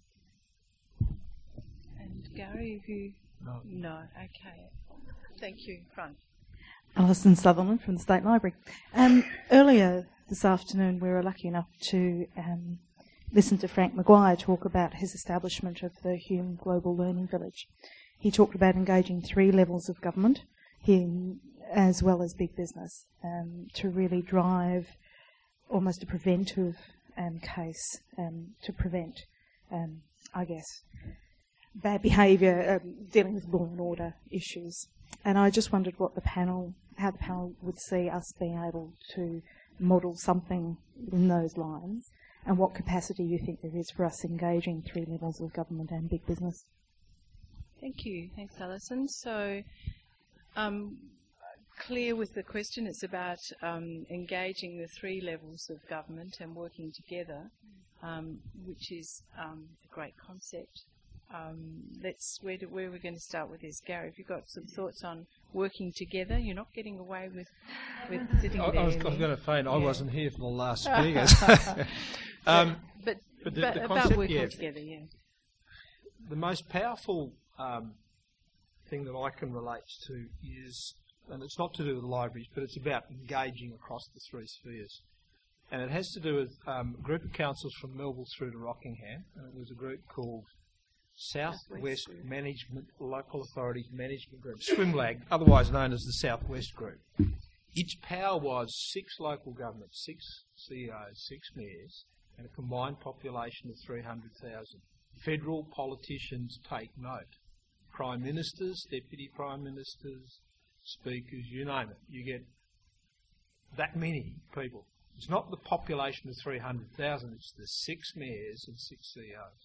And Gary, have you... No. No, okay. Thank you. Front. Alison Sutherland from the State Library. Um, earlier this afternoon we were lucky enough to... Um, listened to Frank Maguire talk about his establishment of the Hume Global Learning Village. He talked about engaging three levels of government, he, as well as big business, um, to really drive almost a preventive um, case um, to prevent, um, I guess, bad behaviour, um, dealing with law and order issues. And I just wondered what the panel, how the panel would see us being able to model something in those lines, and what capacity you think there is for us engaging three levels of government and big business. Thank you. Thanks, Alison. So, um, clear with the question, it's about um, engaging the three levels of government and working together, um, which is um, a great concept. Um, let's where, do, where we're going to start with this, Gary. Have you got some thoughts on working together? You're not getting away with with sitting I, there. I was, was going to faint. Yeah. I wasn't here for the last speakers. um, but but, the, but the about concept, working yeah, together, yeah. The most powerful um, thing that I can relate to is, and it's not to do with libraries, but it's about engaging across the three spheres. And it has to do with um, a group of councils from Melville through to Rockingham, and it was a group called Southwest Management Local Authorities Management Group, SWMLAG, otherwise known as the Southwest Group. Its power was six local governments, six C E Os, six mayors, and a combined population of three hundred thousand. Federal politicians take note. Prime ministers, deputy prime ministers, speakers, you name it. You get that many people. It's not the population of three hundred thousand, it's the six mayors and six C E Os.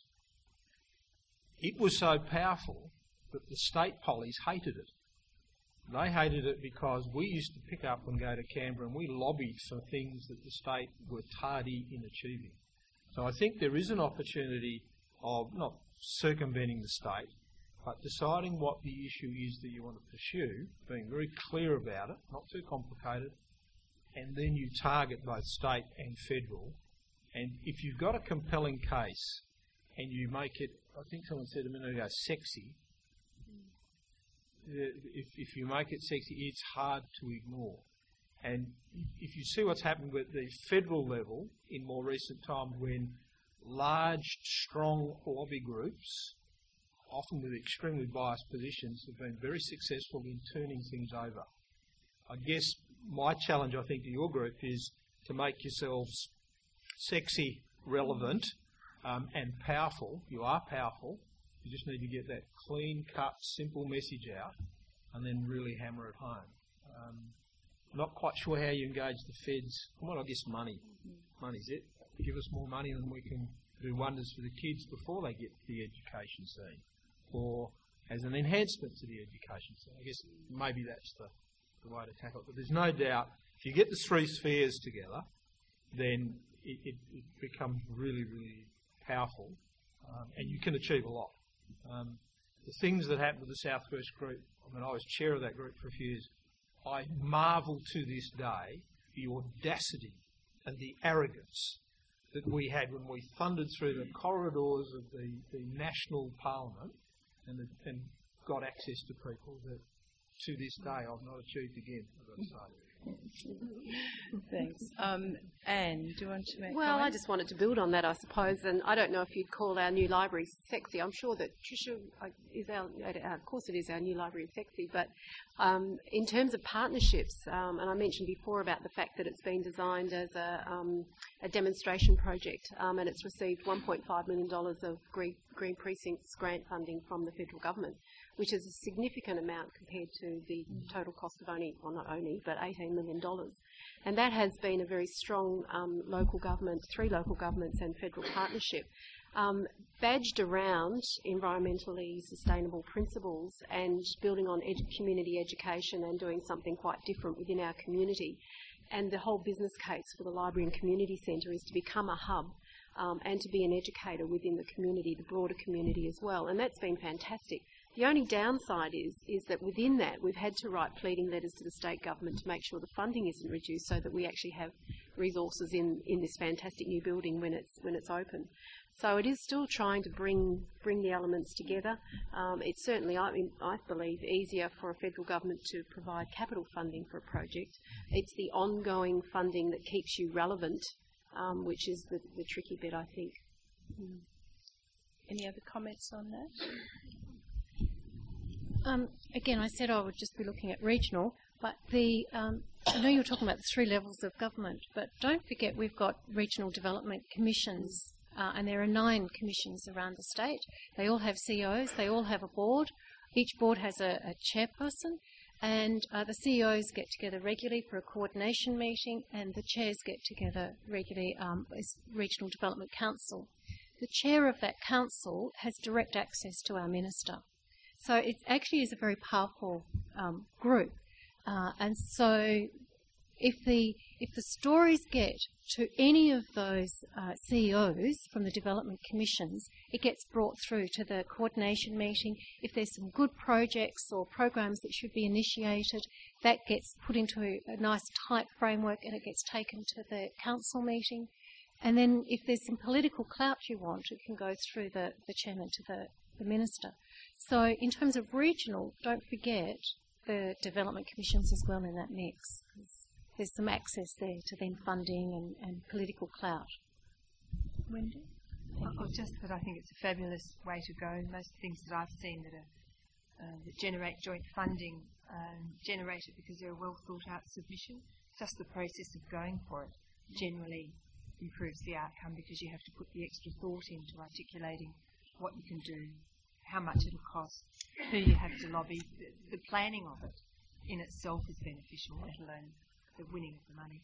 It was so powerful that the state pollies hated it. They hated it because we used to pick up and go to Canberra and we lobbied for things that the state were tardy in achieving. So I think there is an opportunity of not circumventing the state, but deciding what the issue is that you want to pursue, being very clear about it, not too complicated, and then you target both state and federal. And if you've got a compelling case and you make it, I think someone said a minute ago, sexy, if, if you make it sexy, it's hard to ignore. And if you see what's happened with the federal level in more recent times, when large, strong lobby groups, often with extremely biased positions, have been very successful in turning things over. I guess my challenge, I think, to your group is to make yourselves sexy, relevant, um, and powerful. You are powerful. You just need to get that clean-cut, simple message out and then really hammer it home. Um, not quite sure how you engage the feds. Well, I guess money. Money's it. Give us more money and we can do wonders for the kids before they get to the education scene, or as an enhancement to the education scene. I guess maybe that's the, the way to tackle it. But there's no doubt, if you get the three spheres together, then it, it, it becomes really, really powerful, um, and you can achieve a lot. Um, the things that happened with the Southwest Group, I mean, I was chair of that group for a few years. I marvel to this day the audacity and the arrogance that we had when we thundered through the corridors of the, the national parliament and, the, and got access to people that to this day I've not achieved again, I've got to say. Thanks. Um, Anne, do you want to make Well, comments? I just wanted to build on that, I suppose, and I don't know if you'd call our new library sexy. I'm sure that Tricia is our, of course it is, our new library is sexy, but um, in terms of partnerships, um, and I mentioned before about the fact that it's been designed as a, um, a demonstration project, um, and it's received one point five million dollars of Green, Green Precincts grant funding from the federal government, which is a significant amount compared to the total cost of only, well not only, but eighteen million dollars. And that has been a very strong um, local government, three local governments and federal partnership, um, badged around environmentally sustainable principles and building on edu- community education and doing something quite different within our community. And the whole business case for the Library and Community Centre is to become a hub um, and to be an educator within the community, the broader community as well. And that's been fantastic. The only downside is is that within that we've had to write pleading letters to the state government to make sure the funding isn't reduced so that we actually have resources in, in this fantastic new building when it's when it's open. So it is still trying to bring bring the elements together. Um, it's certainly, I, mean, I believe, easier for a federal government to provide capital funding for a project. It's the ongoing funding that keeps you relevant, um, which is the, the tricky bit, I think. Mm. Any other comments on that? Um, again, I said I would just be looking at regional, but the um, I know you were talking about the three levels of government, but don't forget we've got regional development commissions, uh, and there are nine commissions around the state. They all have C E Os, they all have a board. Each board has a, a chairperson, and uh, the C E Os get together regularly for a coordination meeting, and the chairs get together regularly um, as Regional Development Council. The chair of that council has direct access to our minister. So it actually is a very powerful um, group. Uh, and so if the if the stories get to any of those uh, C E Os from the development commissions, it gets brought through to the coordination meeting. If there's some good projects or programs that should be initiated, that gets put into a, a nice tight framework and it gets taken to the council meeting. And then if there's some political clout you want, it can go through the, the chairman to the, the minister. So in terms of regional, don't forget the development commissions as well in that mix. There's some access there to then funding and, and political clout. Wendy? Oh, just that I think it's a fabulous way to go. Most things that I've seen that are uh, that generate joint funding um, generate it because they're a well thought out submission. Just the process of going for it generally improves the outcome because you have to put the extra thought into articulating what you can do, how much it'll cost, who you have to lobby. The, the planning of it in itself is beneficial, let alone the winning of the money.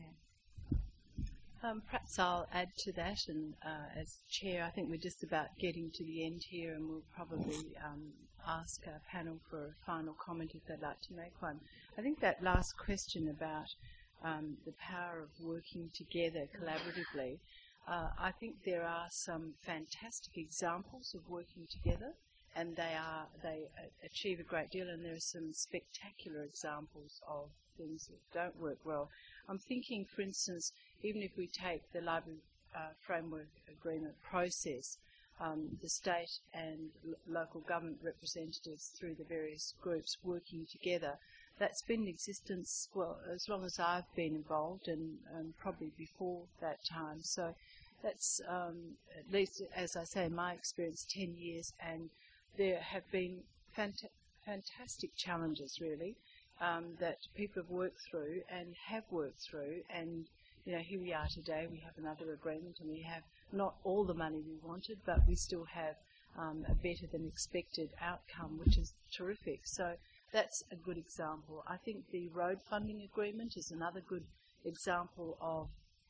Yeah. Um, perhaps I'll add to that, and uh, as chair, I think we're just about getting to the end here, and we'll probably um, ask our panel for a final comment if they'd like to make one. I think that last question about um, the power of working together collaboratively, uh, I think there are some fantastic examples of working together, and they are they uh, achieve a great deal, and there are some spectacular examples of things that don't work well. I'm thinking, for instance, even if we take the Library uh, Framework Agreement process, um, the state and l- local government representatives through the various groups working together, that's been in existence, well, as long as I've been involved, and um, probably before that time. So that's, um, at least, as I say, in my experience, ten years, and there have been fant- fantastic challenges, really, um, that people have worked through and have worked through. And, you know, here we are today. We have another agreement, and we have not all the money we wanted, but we still have um, a better than expected outcome, which is terrific. So that's a good example. I think the road funding agreement is another good example of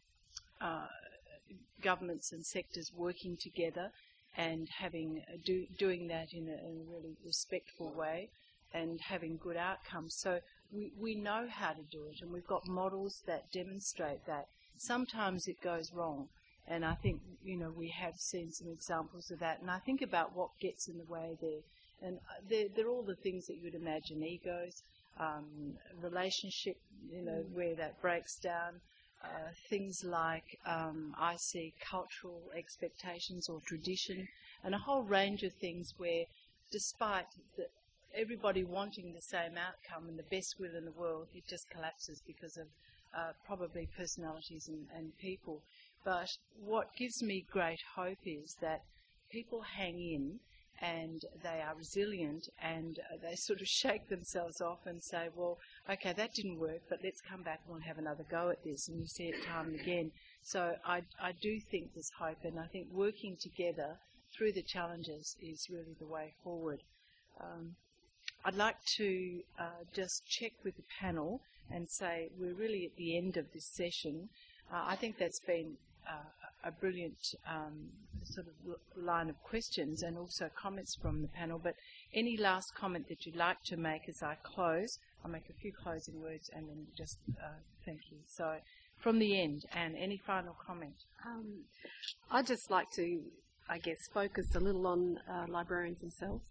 uh, governments and sectors working together and having uh, do, doing that in a, in a really respectful way and having good outcomes. So we, we know how to do it, and we've got models that demonstrate that. Sometimes it goes wrong, and I think, you know, we have seen some examples of that. And I think about what gets in the way there. And they're, they're all the things that you would imagine: egos, um, relationship, you know, where that breaks down. Uh, things like um, I see cultural expectations or tradition, and a whole range of things where, despite the, everybody wanting the same outcome and the best will in the world, it just collapses because of uh, probably personalities and, and people. But what gives me great hope is that people hang in, and they are resilient, and uh, they sort of shake themselves off and say, well, okay, that didn't work, but let's come back and have another go at this. And you see it time and again. So I, I do think there's hope, and I think working together through the challenges is really the way forward. Um, I'd like to uh, just check with the panel and say we're really at the end of this session. Uh, I think that's been uh, a brilliant um, sort of l- line of questions and also comments from the panel. But any last comment that you'd like to make as I close? I'll make a few closing words and then just uh, thank you. So from the end, Anne, any final comment? Um, I'd just like to, I guess, focus a little on uh, librarians themselves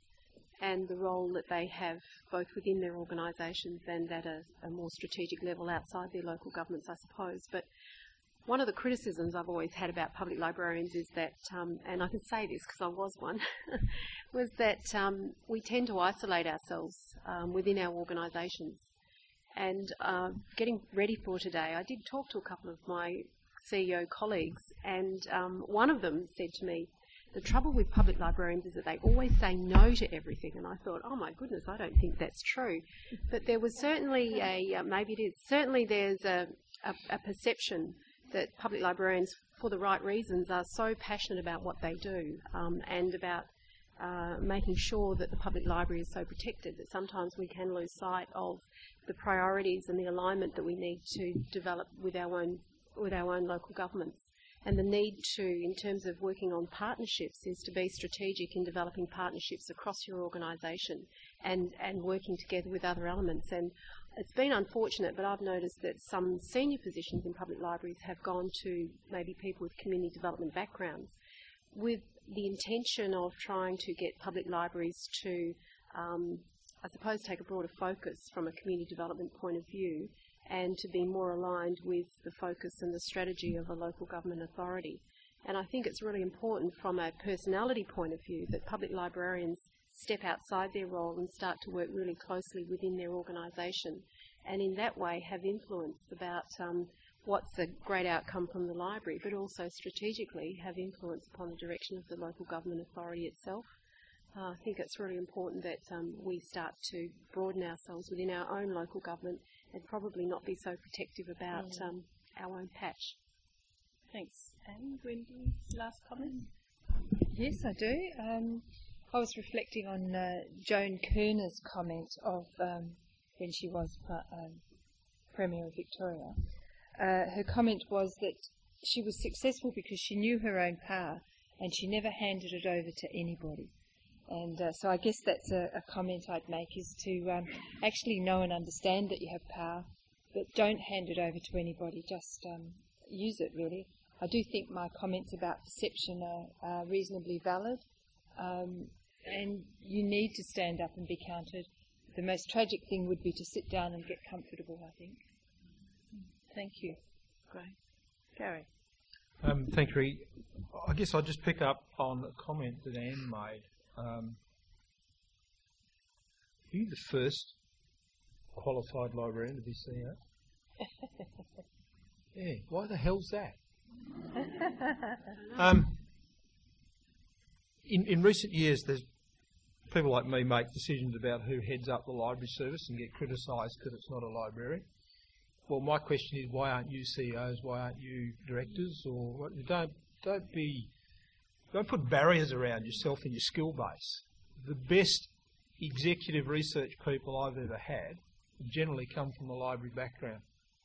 and the role that they have both within their organisations and at a, a more strategic level outside their local governments, I suppose. But one of the criticisms I've always had about public librarians is that, um, and I can say this because I was one, was that um, we tend to isolate ourselves um, within our organisations. And uh, getting ready for today, I did talk to a couple of my C E O colleagues, and um, one of them said to me, the trouble with public librarians is that they always say no to everything. And I thought, oh my goodness, I don't think that's true. But there was certainly a, uh, maybe it is, certainly there's a, a, a perception that public librarians, for the right reasons, are so passionate about what they do um, and about uh, making sure that the public library is so protected that sometimes we can lose sight of the priorities and the alignment that we need to develop with our own with our own local governments. And the need to, in terms of working on partnerships, is to be strategic in developing partnerships across your organisation and, and working together with other elements. And it's been unfortunate, but I've noticed that some senior positions in public libraries have gone to maybe people with community development backgrounds with the intention of trying to get public libraries to, um, I suppose, take a broader focus from a community development point of view and to be more aligned with the focus and the strategy of a local government authority. And I think it's really important from a personality point of view that public librarians step outside their role and start to work really closely within their organisation, and in that way have influence about um, what's a great outcome from the library, but also strategically have influence upon the direction of the local government authority itself. Uh, I think it's really important that um, we start to broaden ourselves within our own local government and probably not be so protective about mm. um, our own patch. Thanks. And Wendy, last comment? Yes, I do. Um, I was reflecting on uh, Joan Kerner's comment of um, when she was um, Premier of Victoria. Uh, her comment was that she was successful because she knew her own power and she never handed it over to anybody. And uh, so I guess that's a, a comment I'd make, is to um, actually know and understand that you have power, but don't hand it over to anybody, just um, use it, really. I do think my comments about perception are, are reasonably valid, um, and you need to stand up and be counted. The most tragic thing would be to sit down and get comfortable, I think. Thank you. Great. Gary. Um, thank you, Ree. I guess I'll just pick up on a comment that Anne made. Um, are you the first qualified librarian to be C E O? Yeah, why the hell's that? um, in, in recent years, there's people like me make decisions about who heads up the library service and get criticised because it's not a librarian. Well, my question is, why aren't you C E Os? Why aren't you directors? Or what, don't don't be don't put barriers around yourself and your skill base. The best executive research people I've ever had generally come from a library background.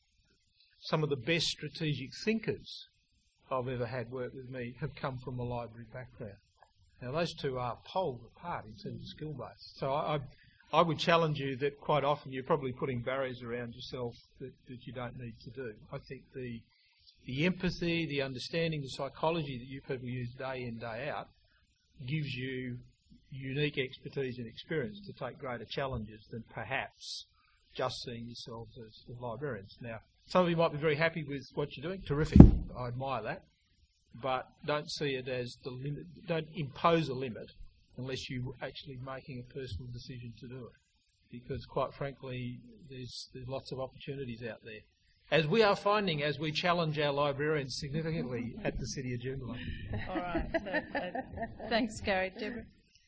Some of the best strategic thinkers I've ever had work with me have come from a library background. Now, those two are poles apart in terms of skill base. So I, I, I would challenge you that quite often you're probably putting barriers around yourself that, that you don't need to do. I think the the empathy, the understanding, the psychology that you people use day in, day out gives you unique expertise and experience to take greater challenges than perhaps just seeing yourselves as, as librarians. Now, some of you might be very happy with what you're doing. Terrific. I admire that. But don't see it as the limit. Don't impose a limit unless you're actually making a personal decision to do it. Because, quite frankly, there's, there's lots of opportunities out there. As we are finding as we challenge our librarians significantly at the City of Joondalup. All right. So, uh, thanks, Gary. Deborah?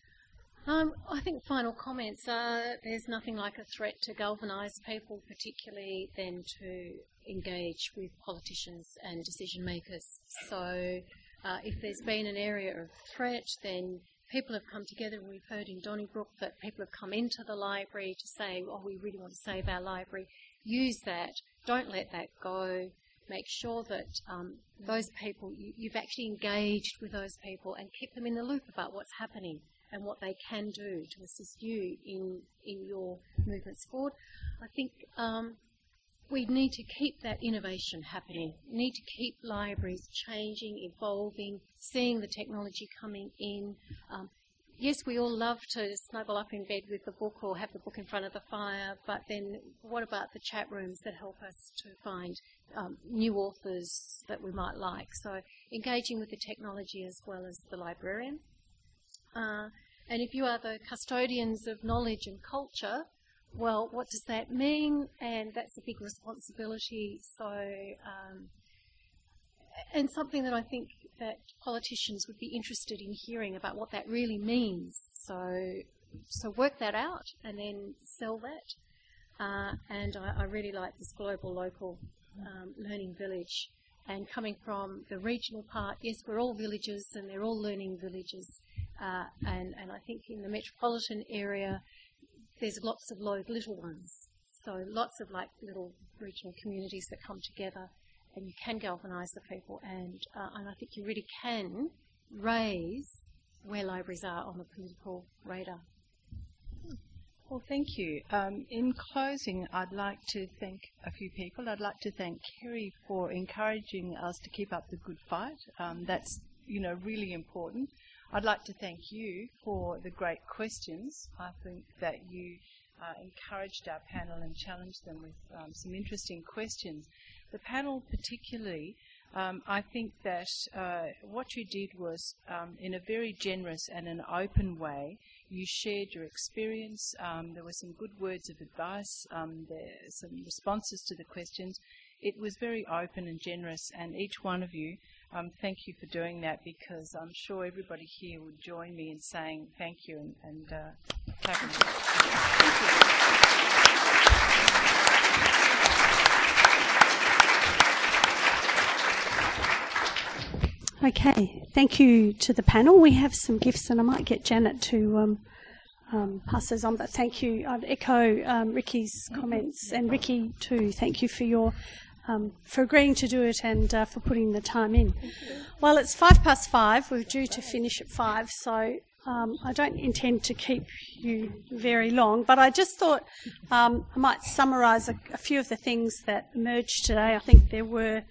Um, I think final comments are there's nothing like a threat to galvanise people, particularly then to engage with politicians and decision makers. So uh, if there's been an area of threat, then people have come together. We've heard in Donnybrook that people have come into the library to say, oh, we really want to save our library. Use that. Don't let that go. Make sure that um, those people, you, you've actually engaged with those people and keep them in the loop about what's happening and what they can do to assist you in in your movements forward. I think um, we need to keep that innovation happening. We need to keep libraries changing, evolving, seeing the technology coming in. Um, yes, we all love to snuggle up in bed with the book or have the book in front of the fire, but then what about the chat rooms that help us to find um, new authors that we might like? So engaging with the technology as well as the librarian. Uh, and if you are the custodians of knowledge and culture, well, what does that mean? And that's a big responsibility. So um, and something that I think that politicians would be interested in hearing about what that really means. So, so work that out and then sell that. Uh, and I, I really like this global local um, learning village. And coming from the regional part, yes, we're all villages and they're all learning villages. Uh, and, and I think in the metropolitan area, there's lots of low little ones. So lots of like little regional communities that come together, and you can galvanise the people, and uh, and I think you really can raise where libraries are on the political radar. Well, thank you. Um, in closing, I'd like to thank a few people. I'd like to thank Kerry for encouraging us to keep up the good fight. Um, that's, you know, really important. I'd like to thank you for the great questions. I think that you uh, encouraged our panel and challenged them with um, some interesting questions. The panel particularly, um, I think that uh, what you did was, um, in a very generous and an open way, you shared your experience. Um, there were some good words of advice. Um, there some responses to the questions. It was very open and generous, and each one of you, um, thank you for doing that, because I'm sure everybody here would join me in saying thank you and, and uh, clapping. Thank you. Okay, thank you to the panel. We have some gifts, and I might get Janet to um, um, pass those on, but thank you. I'd echo um, Ricky's comments, and Ricky too, thank you for your um, for agreeing to do it and uh, for putting the time in. Well, it's five past five. We're due to finish at five, so um, I don't intend to keep you very long, but I just thought um, I might summarise a, a few of the things that emerged today. I think there were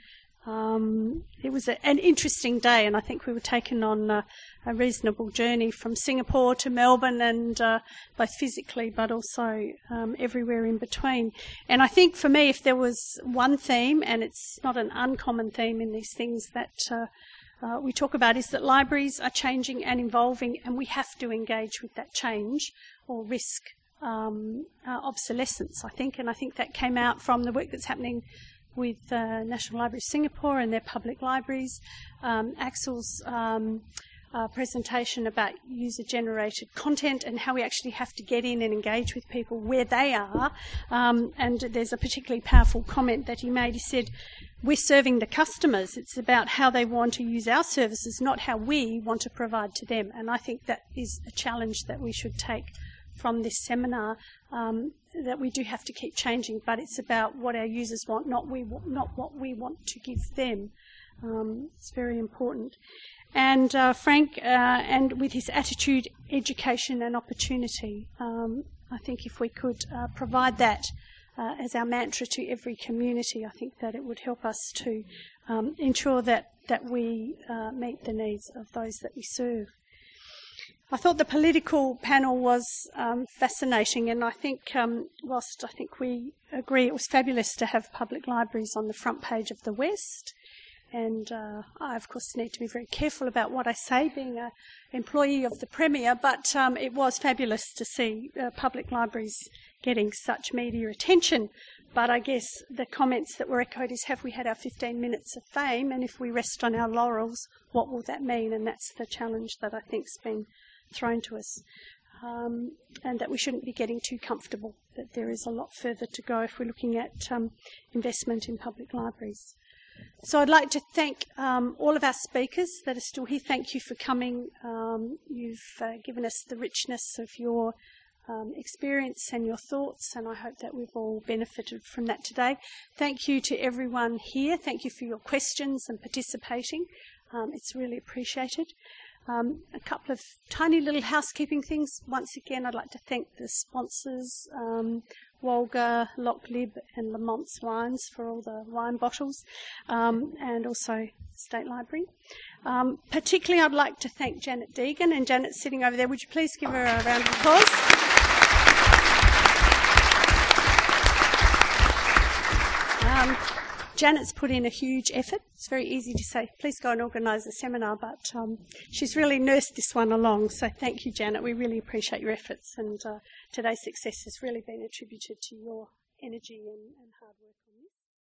Um, it was a, an interesting day, and I think we were taken on uh, a reasonable journey from Singapore to Melbourne, and uh, both physically but also um, everywhere in between. And I think for me, if there was one theme, and it's not an uncommon theme in these things that uh, uh, we talk about, is that libraries are changing and evolving, and we have to engage with that change or risk um, uh, obsolescence, I think. And I think that came out from the work that's happening with uh, National Library of Singapore and their public libraries, um, Axel's um, uh, presentation about user-generated content and how we actually have to get in and engage with people where they are. Um, and there's a particularly powerful comment that he made. He said, we're serving the customers. It's about how they want to use our services, not how we want to provide to them. And I think that is a challenge that we should take from this seminar, um, that we do have to keep changing, but it's about what our users want, not we not what we want to give them. Um, it's very important. And uh, Frank, uh, and with his attitude, education and opportunity, um, I think if we could uh, provide that uh, as our mantra to every community, I think that it would help us to um, ensure that, that we uh, meet the needs of those that we serve. I thought the political panel was um, fascinating, and I think, um, whilst I think we agree it was fabulous to have public libraries on the front page of the West, and uh, I, of course, need to be very careful about what I say, being an employee of the Premier, but um, it was fabulous to see uh, public libraries getting such media attention. But I guess the comments that were echoed is, have we had our fifteen minutes of fame, and if we rest on our laurels, what will that mean? And that's the challenge that I think's been thrown to us, um, and that we shouldn't be getting too comfortable, that there is a lot further to go if we're looking at um, investment in public libraries. So I'd like to thank um, all of our speakers that are still here. Thank you for coming. Um, you've uh, given us the richness of your um, experience and your thoughts, and I hope that we've all benefited from that today. Thank you to everyone here. Thank you for your questions and participating. Um, it's really appreciated. Um, a couple of tiny little housekeeping things. Once again, I'd like to thank the sponsors, um, Wolga, Loch Lib and Lamont's Wines for all the wine bottles, um, and also State Library. Um, particularly, I'd like to thank Janet Deegan, and Janet's sitting over there. Would you please give her a round of applause? Um, Janet's put in a huge effort. It's very easy to say, please go and organise a seminar, but um, she's really nursed this one along. So thank you, Janet. We really appreciate your efforts, and uh, today's success has really been attributed to your energy and, and hard work on this.